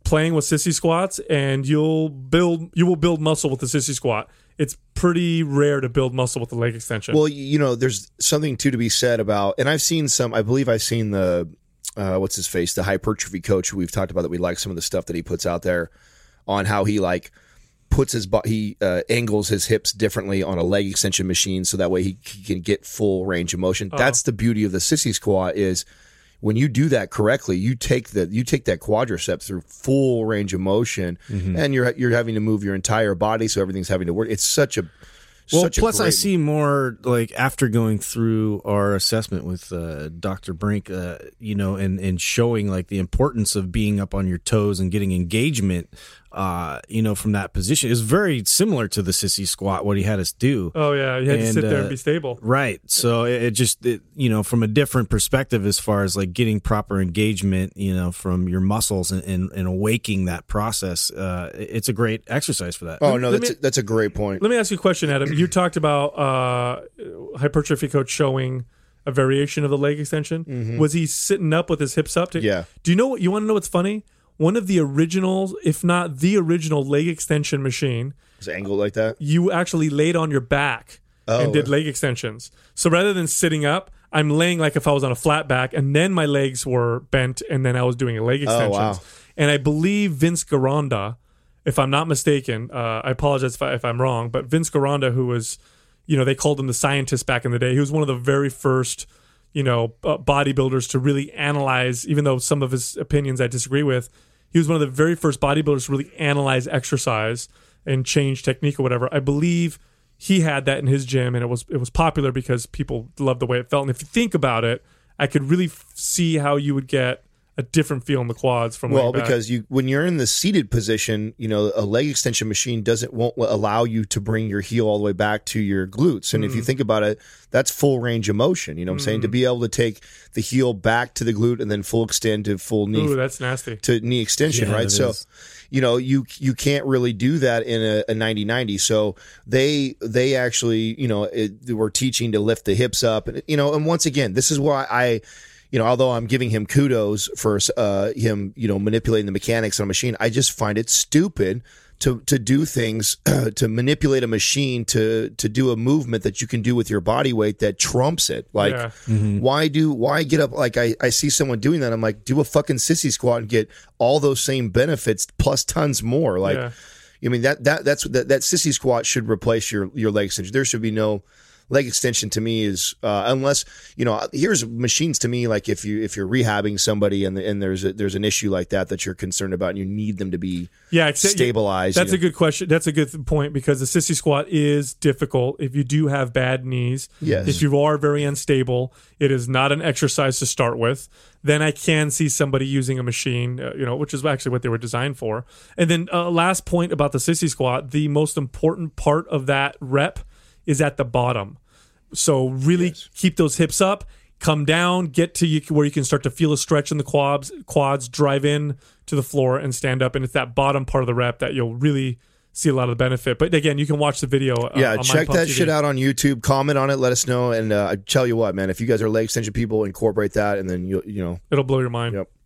playing with sissy squats, and you'll build you will build muscle with the sissy squat. It's pretty rare to build muscle with the leg extension. Well, you know, there's something too to be said about, and I've seen some. I believe I've seen the uh, what's his face, the hypertrophy coach who we've talked about that we like some of the stuff that he puts out there on how he like puts his bo- he uh, angles his hips differently on a leg extension machine so that way he, he can get full range of motion. Uh-huh. That's the beauty of the sissy squat is. When you do that correctly, you take the you take that quadriceps through full range of motion, mm-hmm. and you're you're having to move your entire body, so everything's having to work. It's such a well. Such Plus, a great, I see more like after going through our assessment with uh, Doctor Brink, uh, you know, and and showing like the importance of being up on your toes and getting engagement. Uh, you know, from that position is very similar to the sissy squat. What he had us do. Oh yeah, you had and, to sit there uh, and be stable. Right. So it, it just, it, you know, from a different perspective as far as like getting proper engagement, you know, from your muscles and and, and awaking that process. Uh, it's a great exercise for that. Oh no, let that's me, a, that's a great point. Let me ask you a question, Adam. You talked about uh, hypertrophy coach showing a variation of the leg extension. Mm-hmm. Was he sitting up with his hips up? To, yeah. Do you know what? You want to know what's funny? One of the originals, if not the original leg extension machine. Was it angled like that? You actually laid on your back oh. and did leg extensions. So rather than sitting up, I'm laying like if I was on a flat back, and then my legs were bent, and then I was doing a leg extensions. Oh, wow. And I believe Vince Garanda, if I'm not mistaken, uh, I apologize if, I, if I'm wrong, but Vince Garanda, who was, you know, they called him the scientist back in the day. He was one of the very first, you know, uh, bodybuilders to really analyze, even though some of his opinions I disagree with, he was one of the very first bodybuilders to really analyze exercise and change technique or whatever. I believe he had that in his gym, and it was it was popular because people loved the way it felt. And if you think about it, I could really f- see how you would get a different feel in the quads from well back. Because you when you're in the seated position, you know, a leg extension machine doesn't won't allow you to bring your heel all the way back to your glutes. And mm. if you think about it, that's full range of motion. You know what I'm mm. saying? To be able to take the heel back to the glute and then full extend to full knee. Ooh, that's nasty. To knee extension, yeah, right? So is. you know, you you can't really do that in a, a ninety ninety. So they they actually, you know, it, were teaching to lift the hips up, and you know, and once again, this is why I You know, although I'm giving him kudos for uh, him, you know, manipulating the mechanics on a machine, I just find it stupid to to do things uh, to manipulate a machine to to do a movement that you can do with your body weight that trumps it. Like, yeah. mm-hmm. why do why get up? Like, I, I see someone doing that. I'm like, do a fucking sissy squat and get all those same benefits plus tons more. Like, yeah. I mean that that that's that, that sissy squat should replace your your leg extension. There should be no. Leg extension to me is uh, unless you know here's machines to me like if you if you're rehabbing somebody and the, and there's a, there's an issue like that that you're concerned about and you need them to be yeah except, stabilized. That's you a know. good question. That's a good point because the sissy squat is difficult if you do have bad knees. Yes. If you are very unstable, it is not an exercise to start with. Then I can see somebody using a machine, uh, you know, which is actually what they were designed for. And then uh, last point about the sissy squat, the most important part of that rep is at the bottom. So really yes. keep those hips up, come down, get to you where you can start to feel a stretch in the quads, quads, drive in to the floor and stand up. And it's that bottom part of the rep that you'll really see a lot of the benefit. But again, you can watch the video. Uh, yeah, on check that T V. shit out on YouTube. Comment on it. Let us know. And uh, I tell you what, man, if you guys are leg extension people, incorporate that, and then you you know it'll blow your mind. Yep.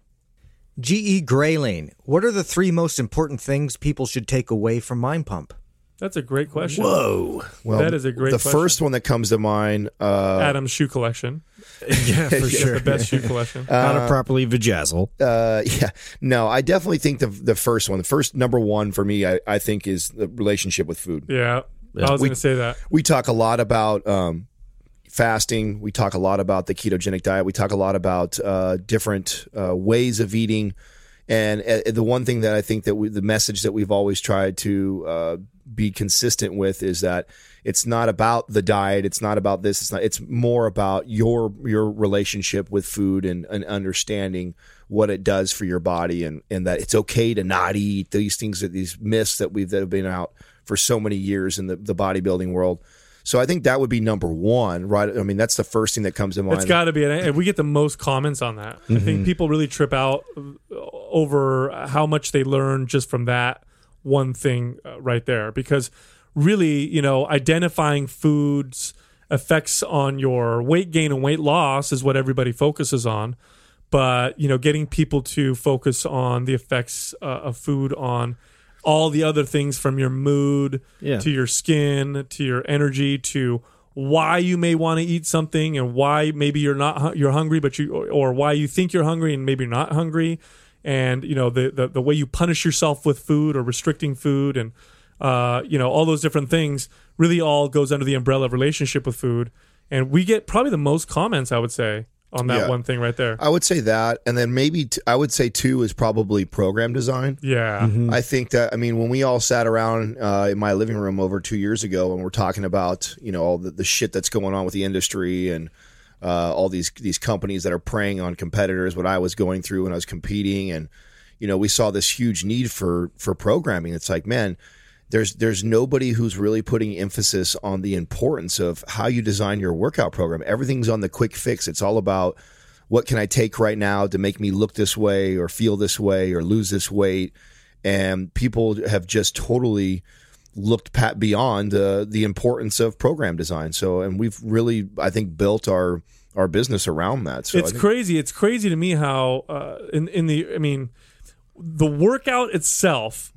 G E Grayling, what are the three most important things people should take away from Mind Pump? That's a great question. Whoa. Well, that is a great the question. The first one that comes to mind... Uh, Adam's shoe collection. Yeah, for sure. The best shoe collection. Uh, How to properly vajazzle. Uh, yeah. No, I definitely think the the first one, the first number one for me, I, I think is the relationship with food. Yeah. yeah. I was going to say that. We talk a lot about... Um, fasting. We talk a lot about the ketogenic diet. We talk a lot about uh, different uh, ways of eating. And uh, the one thing that I think that we, the message that we've always tried to uh, be consistent with is that it's not about the diet. It's not about this. It's not. It's more about your your relationship with food and, and understanding what it does for your body, and, and that it's okay to not eat these things, that these myths that we've that have been out for so many years in the, the bodybuilding world. So I think that would be number one, right? I mean, that's the first thing that comes to mind. It's got to be, and we get the most comments on that. Mm-hmm. I think people really trip out over how much they learn just from that one thing right there. Because really, you know, identifying foods' effects on your weight gain and weight loss is what everybody focuses on. but you know, getting people to focus on the effects uh, of food on all the other things, from your mood Yeah. to your skin to your energy to why you may want to eat something and why maybe you're not hu- you're hungry, but you or, or why you think you're hungry and maybe you're not hungry, and you know the, the the way you punish yourself with food or restricting food, and uh, you know all those different things really all goes under the umbrella of relationship with food. And we get probably the most comments, I would say, on that Yeah. one thing right there. I would say that, and then maybe t- I would say two is probably program design. Yeah. I think that, I mean, when we all sat around uh, in my living room over two years ago and we're talking about, you know, all the, the shit that's going on with the industry and uh, all these these companies that are preying on competitors, what I was going through when I was competing, and, you know, we saw this huge need for for programming. It's like, man, there's there's nobody who's really putting emphasis on the importance of how you design your workout program. Everything's on the quick fix. It's all about what can I take right now to make me look this way or feel this way or lose this weight. And people have just totally looked pat beyond uh, the importance of program design. So, and we've really, I think, built our our business around that. So It's I think, crazy. It's crazy to me how uh, in in the I mean, the workout itself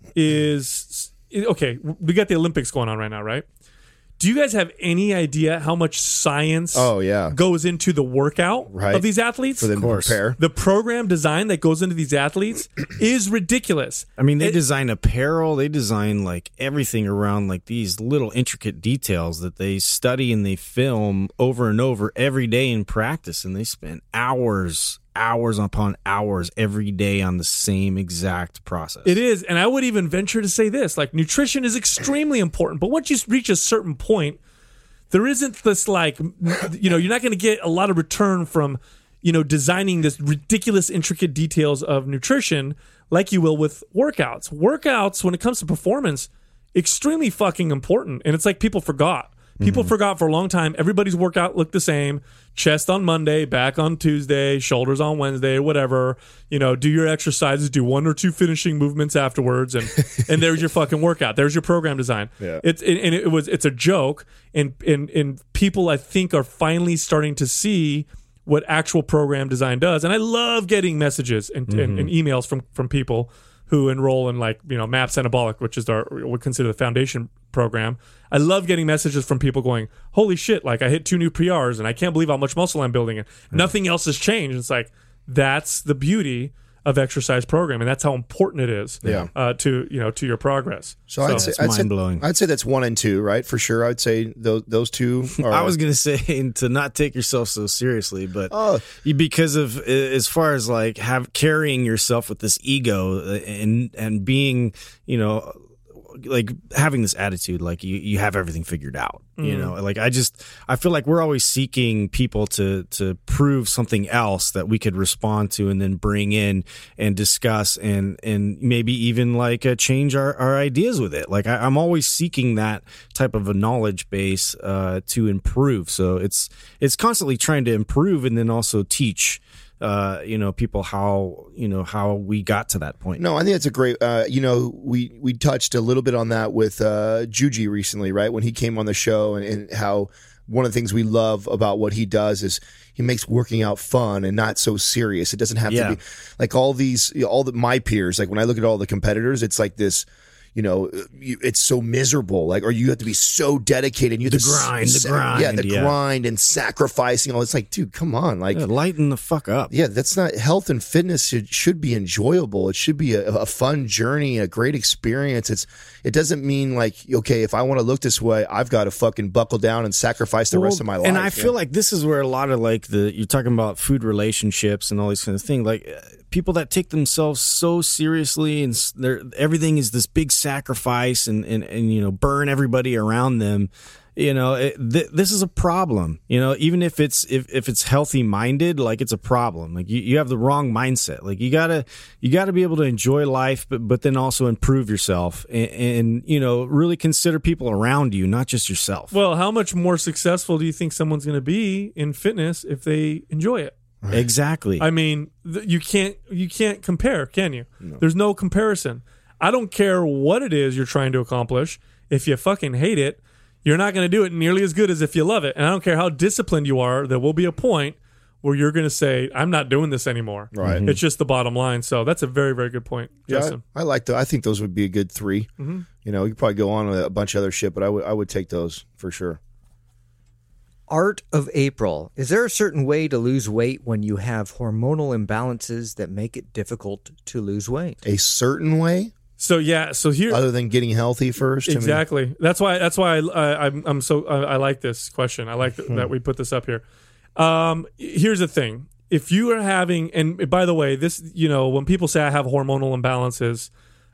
is okay. We got the Olympics going on right now, right? Do you guys have any idea how much science Oh, yeah. goes into the workout Right. of these athletes? for them to prepare. The program design that goes into these athletes is ridiculous. I mean, they It- design apparel. They design like everything around like these little intricate details that they study and they film over and over every day in practice. And they spend hours, hours upon hours every day on the same exact process. It is, and I would even venture to say this: like, nutrition is extremely important, but once you reach a certain point, there isn't this like, you know, you're not going to get a lot of return from, you know, designing this ridiculous, intricate details of nutrition like you will with workouts. Workouts, when it comes to performance, extremely fucking important, and it's like people forgot. People mm-hmm. forgot for a long time. Everybody's workout looked the same. Chest on Monday, back on Tuesday, shoulders on Wednesday, whatever. You know, do your exercises, do one or two finishing movements afterwards, and and there's your fucking workout. There's your program design. Yeah. It's and it was it's a joke, and and and people I think are finally starting to see what actual program design does. And I love getting messages and, mm-hmm. and, and emails from from people who enroll in, like, you know, MAPS Anabolic, which is our we consider the foundation program. I love getting messages from people going, holy shit, like I hit two new P Rs and I can't believe how much muscle I'm building, and mm-hmm. nothing else has changed. It's like, that's the beauty of exercise programming. That's how important it is Yeah. uh, to, you know, to your progress. So, I'd say, It's I'd say mind-blowing. I'd say that's one and two, right? For sure. I'd say those those two are I was going to say to not take yourself so seriously, but Oh. you, because of as far as like have carrying yourself with this ego and and being, you know, like having this attitude like you, you have everything figured out, you know, like I just I feel like we're always seeking people to to prove something else that we could respond to and then bring in and discuss and and maybe even like uh, change our, our ideas with it. Like I, I'm always seeking that type of a knowledge base uh, to improve. So it's it's constantly trying to improve and then also teach Uh, you know, people how, you know, how we got to that point. No, I think that's a great, uh, you know, we, we touched a little bit on that with uh, Juji recently, right? When he came on the show, and, and how one of the things we love about what he does is he makes working out fun and not so serious. It doesn't have Yeah. to be like all these, you know, all the, my peers, like when I look at all the competitors, it's like this, you know, you, it's so miserable. Like, or you have to be so dedicated. And you have The to s- grind, the sa- grind, yeah, the yeah. grind and sacrificing. All it's like, dude, come on, like, Yeah, lighten the fuck up. yeah, that's not health and fitness. Should, should be enjoyable. It should be a, a fun journey, a great experience. It's it doesn't mean like, okay, if I want to look this way, I've got to fucking buckle down and sacrifice the rest of my life. And I feel yeah. like this is where a lot of like the you're talking about food relationships and all these kind of things. Like uh, people that take themselves so seriously and s- they're, everything is this big sacrifice and, and, and you know burn everybody around them. You know, it, th- this is a problem. You know, even if it's if, if it's healthy minded, like it's a problem. Like you, you have the wrong mindset. Like you gotta you gotta be able to enjoy life, but but then also improve yourself and, and you know really consider people around you, not just yourself. Well, how much more successful do you think someone's going to be in fitness if they enjoy it? Exactly. I mean, th- you can't you can't compare, can you? No. There's no comparison. I don't care what it is you're trying to accomplish. If you fucking hate it, you're not going to do it nearly as good as if you love it. And I don't care how disciplined you are, there will be a point where you're going to say, I'm not doing this anymore. Right. It's just the bottom line. So that's a very, very good point, Justin. Yeah, I, I like that. I think those would be a good three. Mm-hmm. You know, you could probably go on with a bunch of other shit, but I would I would take those for sure. Art of April. Is there a certain way to lose weight when you have hormonal imbalances that make it difficult to lose weight? A certain way? So yeah, so here, other than getting healthy first. exactly. I mean, that's why. That's why I, I, I'm. I'm so. I, I like this question. I like th- Hmm. that we put this up here. Um, here's the thing: if you are having, and by the way, this, you know, when people say I have hormonal imbalances,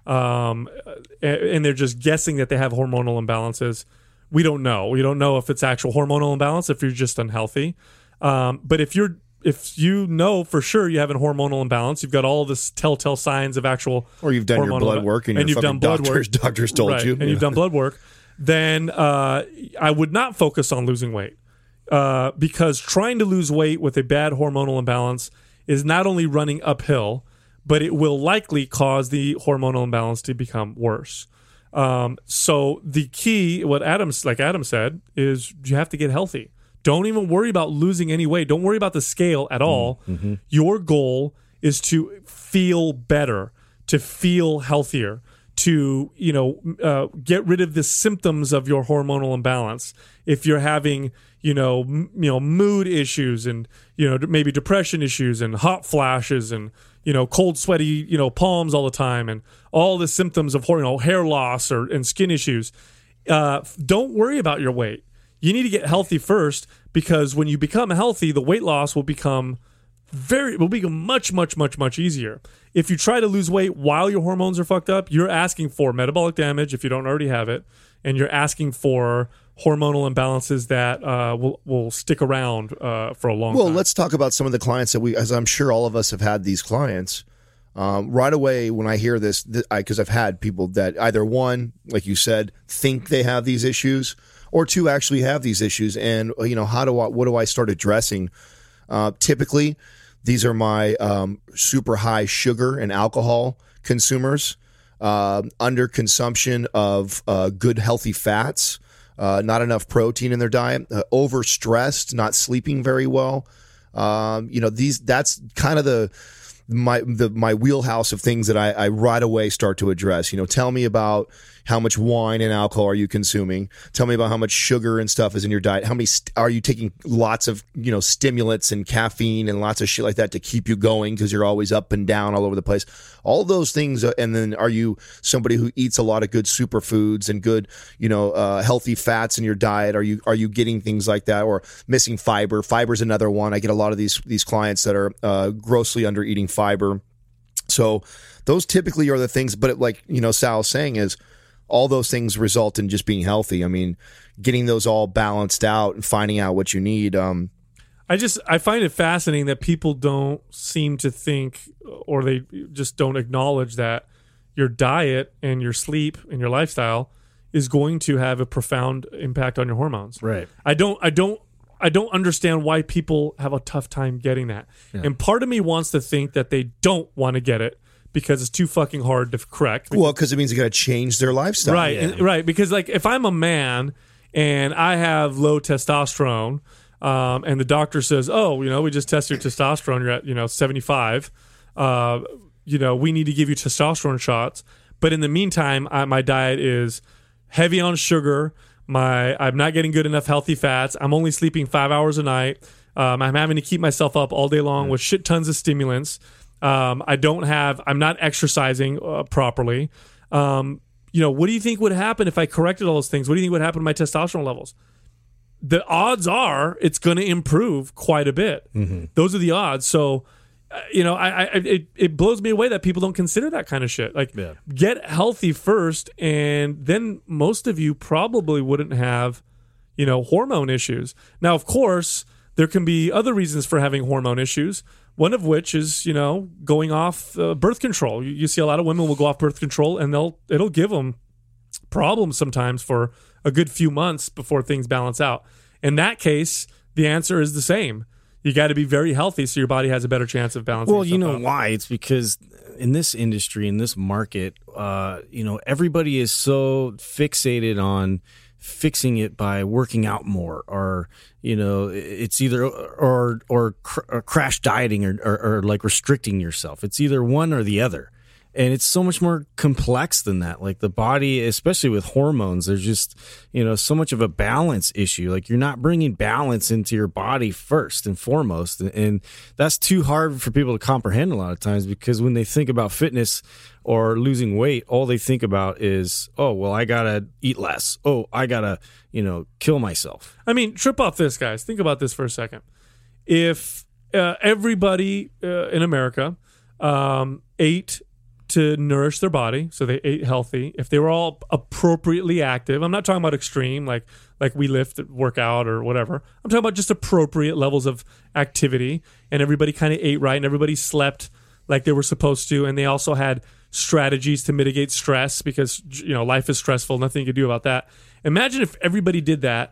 um, and, and they're just guessing that they have hormonal imbalances, we don't know. We don't know if it's actual hormonal imbalance. If you're just unhealthy, um, but if you're If you know for sure you have a hormonal imbalance, you've got all this telltale signs of actual, or you've done your blood work and, and your you've done blood doctors, work, doctors told right, you, and you've done blood work, then uh, I would not focus on losing weight uh, because trying to lose weight with a bad hormonal imbalance is not only running uphill, but it will likely cause the hormonal imbalance to become worse. Um, so the key, what Adam's like Adam said, is you have to get healthy. Don't even worry about losing any weight. Don't worry about the scale at all. Mm-hmm. Your goal is to feel better, to feel healthier, to, you know, uh, get rid of the symptoms of your hormonal imbalance. If you're having, you know, m- you know, mood issues and, you know, maybe depression issues and hot flashes and, you know, cold, sweaty, you know, palms all the time and all the symptoms of, you know, hair loss or and skin issues, uh, don't worry about your weight. You need to get healthy first, because when you become healthy, the weight loss will become very will become much, much, much, much easier. If you try to lose weight while your hormones are fucked up, you're asking for metabolic damage if you don't already have it, and you're asking for hormonal imbalances that uh, will will stick around uh, for a long well, time. Well, let's talk about some of the clients that we, as I'm sure all of us have had these clients. Um, right away when I hear this, th- I, 'cause I've had people that either one, like you said, think they have these issues, or two, actually have these issues. And, you know, how do I, what do I start addressing? Uh, typically, these are my um, super high sugar and alcohol consumers, uh, under consumption of uh, good, healthy fats, uh, not enough protein in their diet, uh, overstressed, not sleeping very well. Um, you know, these, that's kind of the, my the my wheelhouse of things that I, I right away start to address. You know, tell me about how much wine and alcohol are you consuming? Tell me about how much sugar and stuff is in your diet. How many st- are you taking lots of, you know, stimulants and caffeine and lots of shit like that to keep you going because you're always up and down all over the place. All those things. Uh, and then are you somebody who eats a lot of good superfoods and good, you know, uh, healthy fats in your diet? Are you are you getting things like that, or missing fiber? Fiber is another one. I get a lot of these these clients that are uh, grossly under eating fiber. So those typically are the things. But like, you know, Sal's saying is, all those things result in just being healthy. I mean, getting those all balanced out and finding out what you need. Um, I just I find it fascinating that people don't seem to think, or they just don't acknowledge that your diet and your sleep and your lifestyle is going to have a profound impact on your hormones. Right. I don't I don't I don't understand why people have a tough time getting that. Yeah. And part of me wants to think that they don't want to get it because it's too fucking hard to correct. Well, because it means you got to change their lifestyle. Right, yeah. and, right. Because like if I'm a man and I have low testosterone, um, and the doctor says, "Oh, you know, we just tested your testosterone. You're at, you know, seventy-five. Uh, you know, we need to give you testosterone shots." But in the meantime, I, my diet is heavy on sugar. My I'm not getting good enough healthy fats. I'm only sleeping five hours a night. Um, I'm having to keep myself up all day long with shit tons of stimulants. Um, I don't have. I'm not exercising uh, properly. Um, you know, what do you think would happen if I corrected all those things? What do you think would happen to my testosterone levels? The odds are it's going to improve quite a bit. Mm-hmm. Those are the odds. So, uh, you know, I, I it, it blows me away that people don't consider that kind of shit. Like, yeah. Get healthy first, and then most of you probably wouldn't have, you know, hormone issues. Now, of course, there can be other reasons for having hormone issues. One of which is, you know, going off uh, birth control. You, you see a lot of women will go off birth control, and they'll it'll give them problems sometimes for a good few months before things balance out. In that case, the answer is the same. You got to be very healthy so your body has a better chance of balancing. Well, you know out. why? It's because in this industry, in this market, uh, you know, everybody is so fixated on fixing it by working out more, or you know, it's either or or, cr- or crash dieting or, or, or like restricting yourself. It's either one or the other. And it's so much more complex than that. Like the body, especially with hormones, there's just, you know, so much of a balance issue. Like you're not bringing balance into your body first and foremost. And that's too hard for people to comprehend a lot of times, because when they think about fitness or losing weight, all they think about is, oh, well, I got to eat less. Oh, I got to, you know, kill myself. I mean, trip off this, guys. Think about this for a second. If uh, everybody uh, in America um, ate to nourish their body, so they ate healthy, if they were all appropriately active, I'm not talking about extreme, like like we lift, work out, or whatever. I'm talking about just appropriate levels of activity, and everybody kind of ate right, and everybody slept like they were supposed to, and they also had strategies to mitigate stress, because you know life is stressful, nothing you can do about that. Imagine if everybody did that.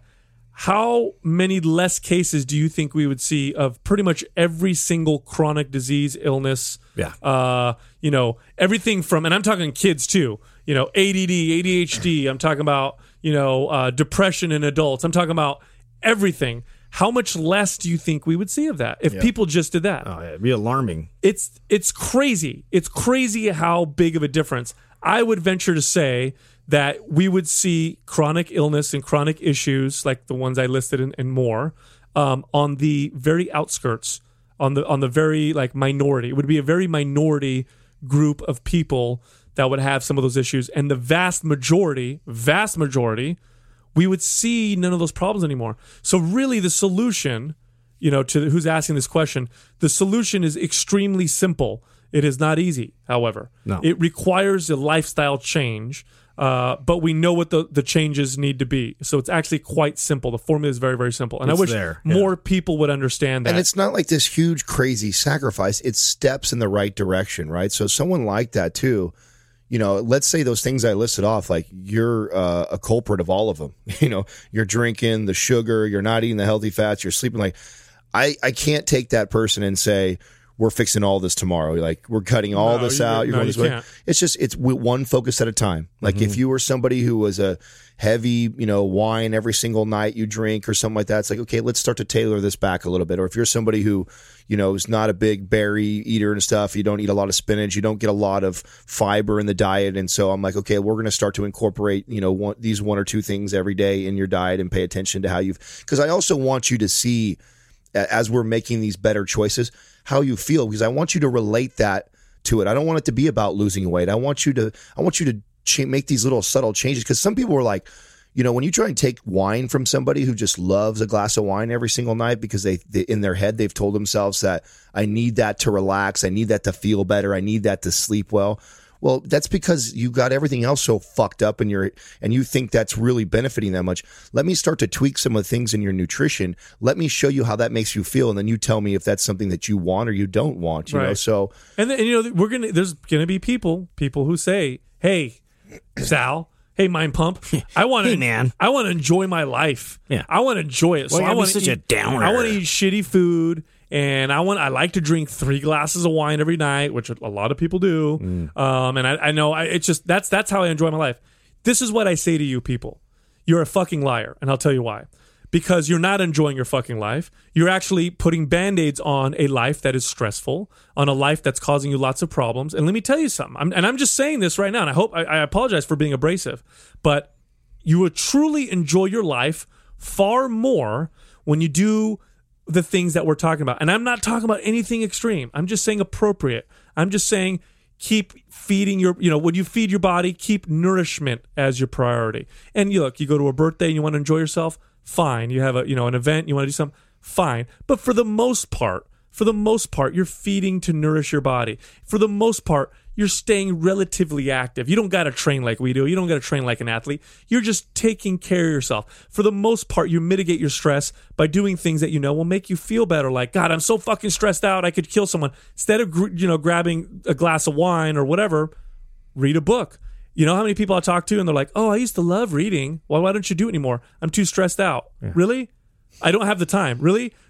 How many less cases do you think we would see of pretty much every single chronic disease, illness? Yeah. Uh, you know, everything from, and I'm talking kids too, you know, A D D, A D H D. I'm talking about, you know, uh, depression in adults. I'm talking about everything. How much less do you think we would see of that if Yeah. people just did that? Oh, yeah, it'd be alarming. It's it's crazy. It's crazy how big of a difference. I would venture to say that we would see chronic illness and chronic issues like the ones I listed and, and more um, on the very outskirts, on the on the very like minority. It would be a very minority group of people that would have some of those issues, and the vast majority, vast majority, we would see none of those problems anymore. So really, the solution, you know, to who's asking this question, the solution is extremely simple. It is not easy, however. No. It requires a lifestyle change. Uh, but we know what the, the changes need to be. So it's actually quite simple. The formula is very, very simple. And It's I wish there, yeah. more people would understand that. And it's not like this huge, crazy sacrifice. It's steps in the right direction, right? So someone like that too, you know, let's say those things I listed off, like you're uh, a culprit of all of them. You know, you're drinking the sugar, you're not eating the healthy fats, you're sleeping. Like, I, I can't take that person and say, we're fixing all this tomorrow. Like we're cutting all No, this you- out. You're no, going you this way. can't. It's just it's w- one focus at a time. Like if you were somebody who was a heavy, you know, wine every single night you drink or something like that, it's like, okay, let's start to tailor this back a little bit. Or if you're somebody who, you know, is not a big berry eater and stuff, you don't eat a lot of spinach, you don't get a lot of fiber in the diet, and so I'm like, okay, we're going to start to incorporate, you know, one, these one or two things every day in your diet and pay attention to how you've. Because I also want you to see, as we're making these better choices, how you feel, because I want you to relate that to it. I don't want it to be about losing weight. I want you to I want you to cha- make these little subtle changes, because some people are like, you know, when you try and take wine from somebody who just loves a glass of wine every single night because they, they in their head they've told themselves that I need that to relax, I need that to feel better, I need that to sleep well. Well, that's because you got everything else so fucked up and you're and you think that's really benefiting that much. Let me start to tweak some of the things in your nutrition. Let me show you how that makes you feel, and then you tell me if that's something that you want or you don't want. You Right. know, so And, then, and you know, we're gonna. There's gonna be people, people who say, "Hey, Sal, hey, Mind Pump, I want to, Hey, man. I want to enjoy my life. Yeah. I want to enjoy it. Why so you I gotta be want such to a eat, downer? I want to eat shitty food, and I want. I like to drink three glasses of wine every night, which a lot of people do. Mm. Um, and I, I know I, it's just that's that's how I enjoy my life. This is what I say to you, people. You're a fucking liar, and I'll tell you why. Because you're not enjoying your fucking life. You're actually putting Band-Aids on a life that is stressful, on a life that's causing you lots of problems. And let me tell you something. I'm, and I'm just saying this right now, and I hope I, I apologize for being abrasive, but you will truly enjoy your life far more when you do the things that we're talking about. And I'm not talking about anything extreme. I'm just saying appropriate. I'm just saying keep feeding your, you know, when you feed your body, keep nourishment as your priority. And you look, you go to a birthday and you want to enjoy yourself, fine. You have a, you know, an event, you want to do something, fine. But for the most part, for the most part, you're feeding to nourish your body. For the most part, you're staying relatively active. You don't got to train like we do. You don't got to train like an athlete. You're just taking care of yourself. For the most part, you mitigate your stress by doing things that you know will make you feel better. Like, God, I'm so fucking stressed out, I could kill someone. Instead of, you know, grabbing a glass of wine or whatever, read a book. You know how many people I talk to and they're like, oh, I used to love reading. Well, why don't you do it anymore? I'm too stressed out. Yeah. Really? I don't have the time. Really?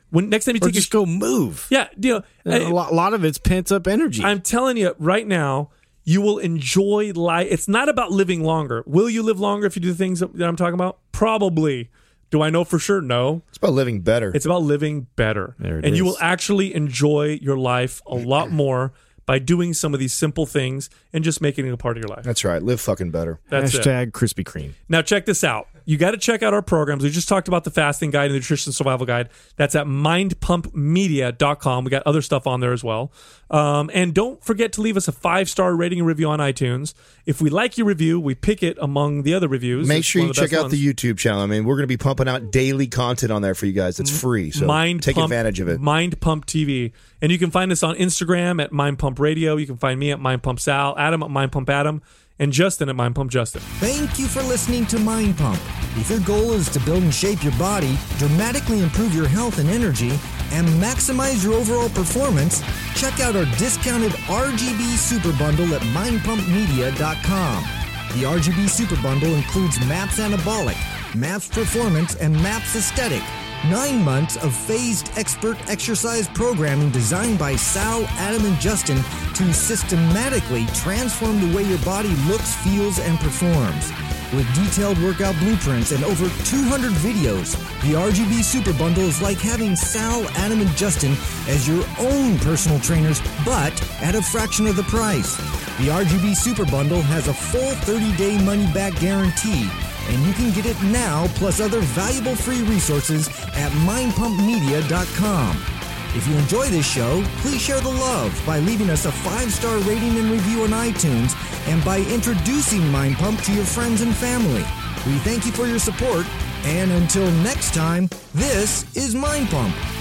When next time you Or take just a go move. yeah, you know, A lot, a lot of it's pent up energy. I'm telling you right now, you will enjoy life. It's not about living longer. Will you live longer if you do the things that I'm talking about? Probably. Do I know for sure? No. It's about living better. It's about living better. There it and is. you will actually enjoy your life a lot more by doing some of these simple things and just making it a part of your life. That's right. Live fucking better. That's it. Hashtag Krispy Kreme. Now, check this out. You got to check out our programs. We just talked about the fasting guide and the nutrition survival guide. That's at mind pump media dot com. We got other stuff on there as well. Um, and don't forget to leave us a five-star rating and review on iTunes. If we like your review, we pick it among the other reviews. Make It's sure one you of the check best out ones. the YouTube channel. I mean, we're going to be pumping out daily content on there for you guys. It's free, so Mind take Pump- advantage of it. Mind Pump T V. And you can find us on Instagram at Mind Pump Radio. You can find me at Mind Pump Sal, Adam at Mind Pump Adam, and Justin at Mind Pump Justin. Thank you for listening to Mind Pump. If your goal is to build and shape your body, dramatically improve your health and energy, and maximize your overall performance, check out our discounted R G B Super Bundle at mind pump media dot com. The R G B Super Bundle includes MAPS Anabolic, MAPS Performance, and MAPS Aesthetic. Nine months of phased expert exercise programming designed by Sal, Adam, and Justin to systematically transform the way your body looks, feels, and performs. With detailed workout blueprints and over two hundred videos, the R G B Super Bundle is like having Sal, Adam, and Justin as your own personal trainers, but at a fraction of the price. The R G B Super Bundle has a full thirty-day money-back guarantee, and you can get it now plus other valuable free resources at mind pump media dot com. If you enjoy this show, please share the love by leaving us a five-star rating and review on iTunes and by introducing Mind Pump to your friends and family. We thank you for your support, and until next time, this is Mind Pump.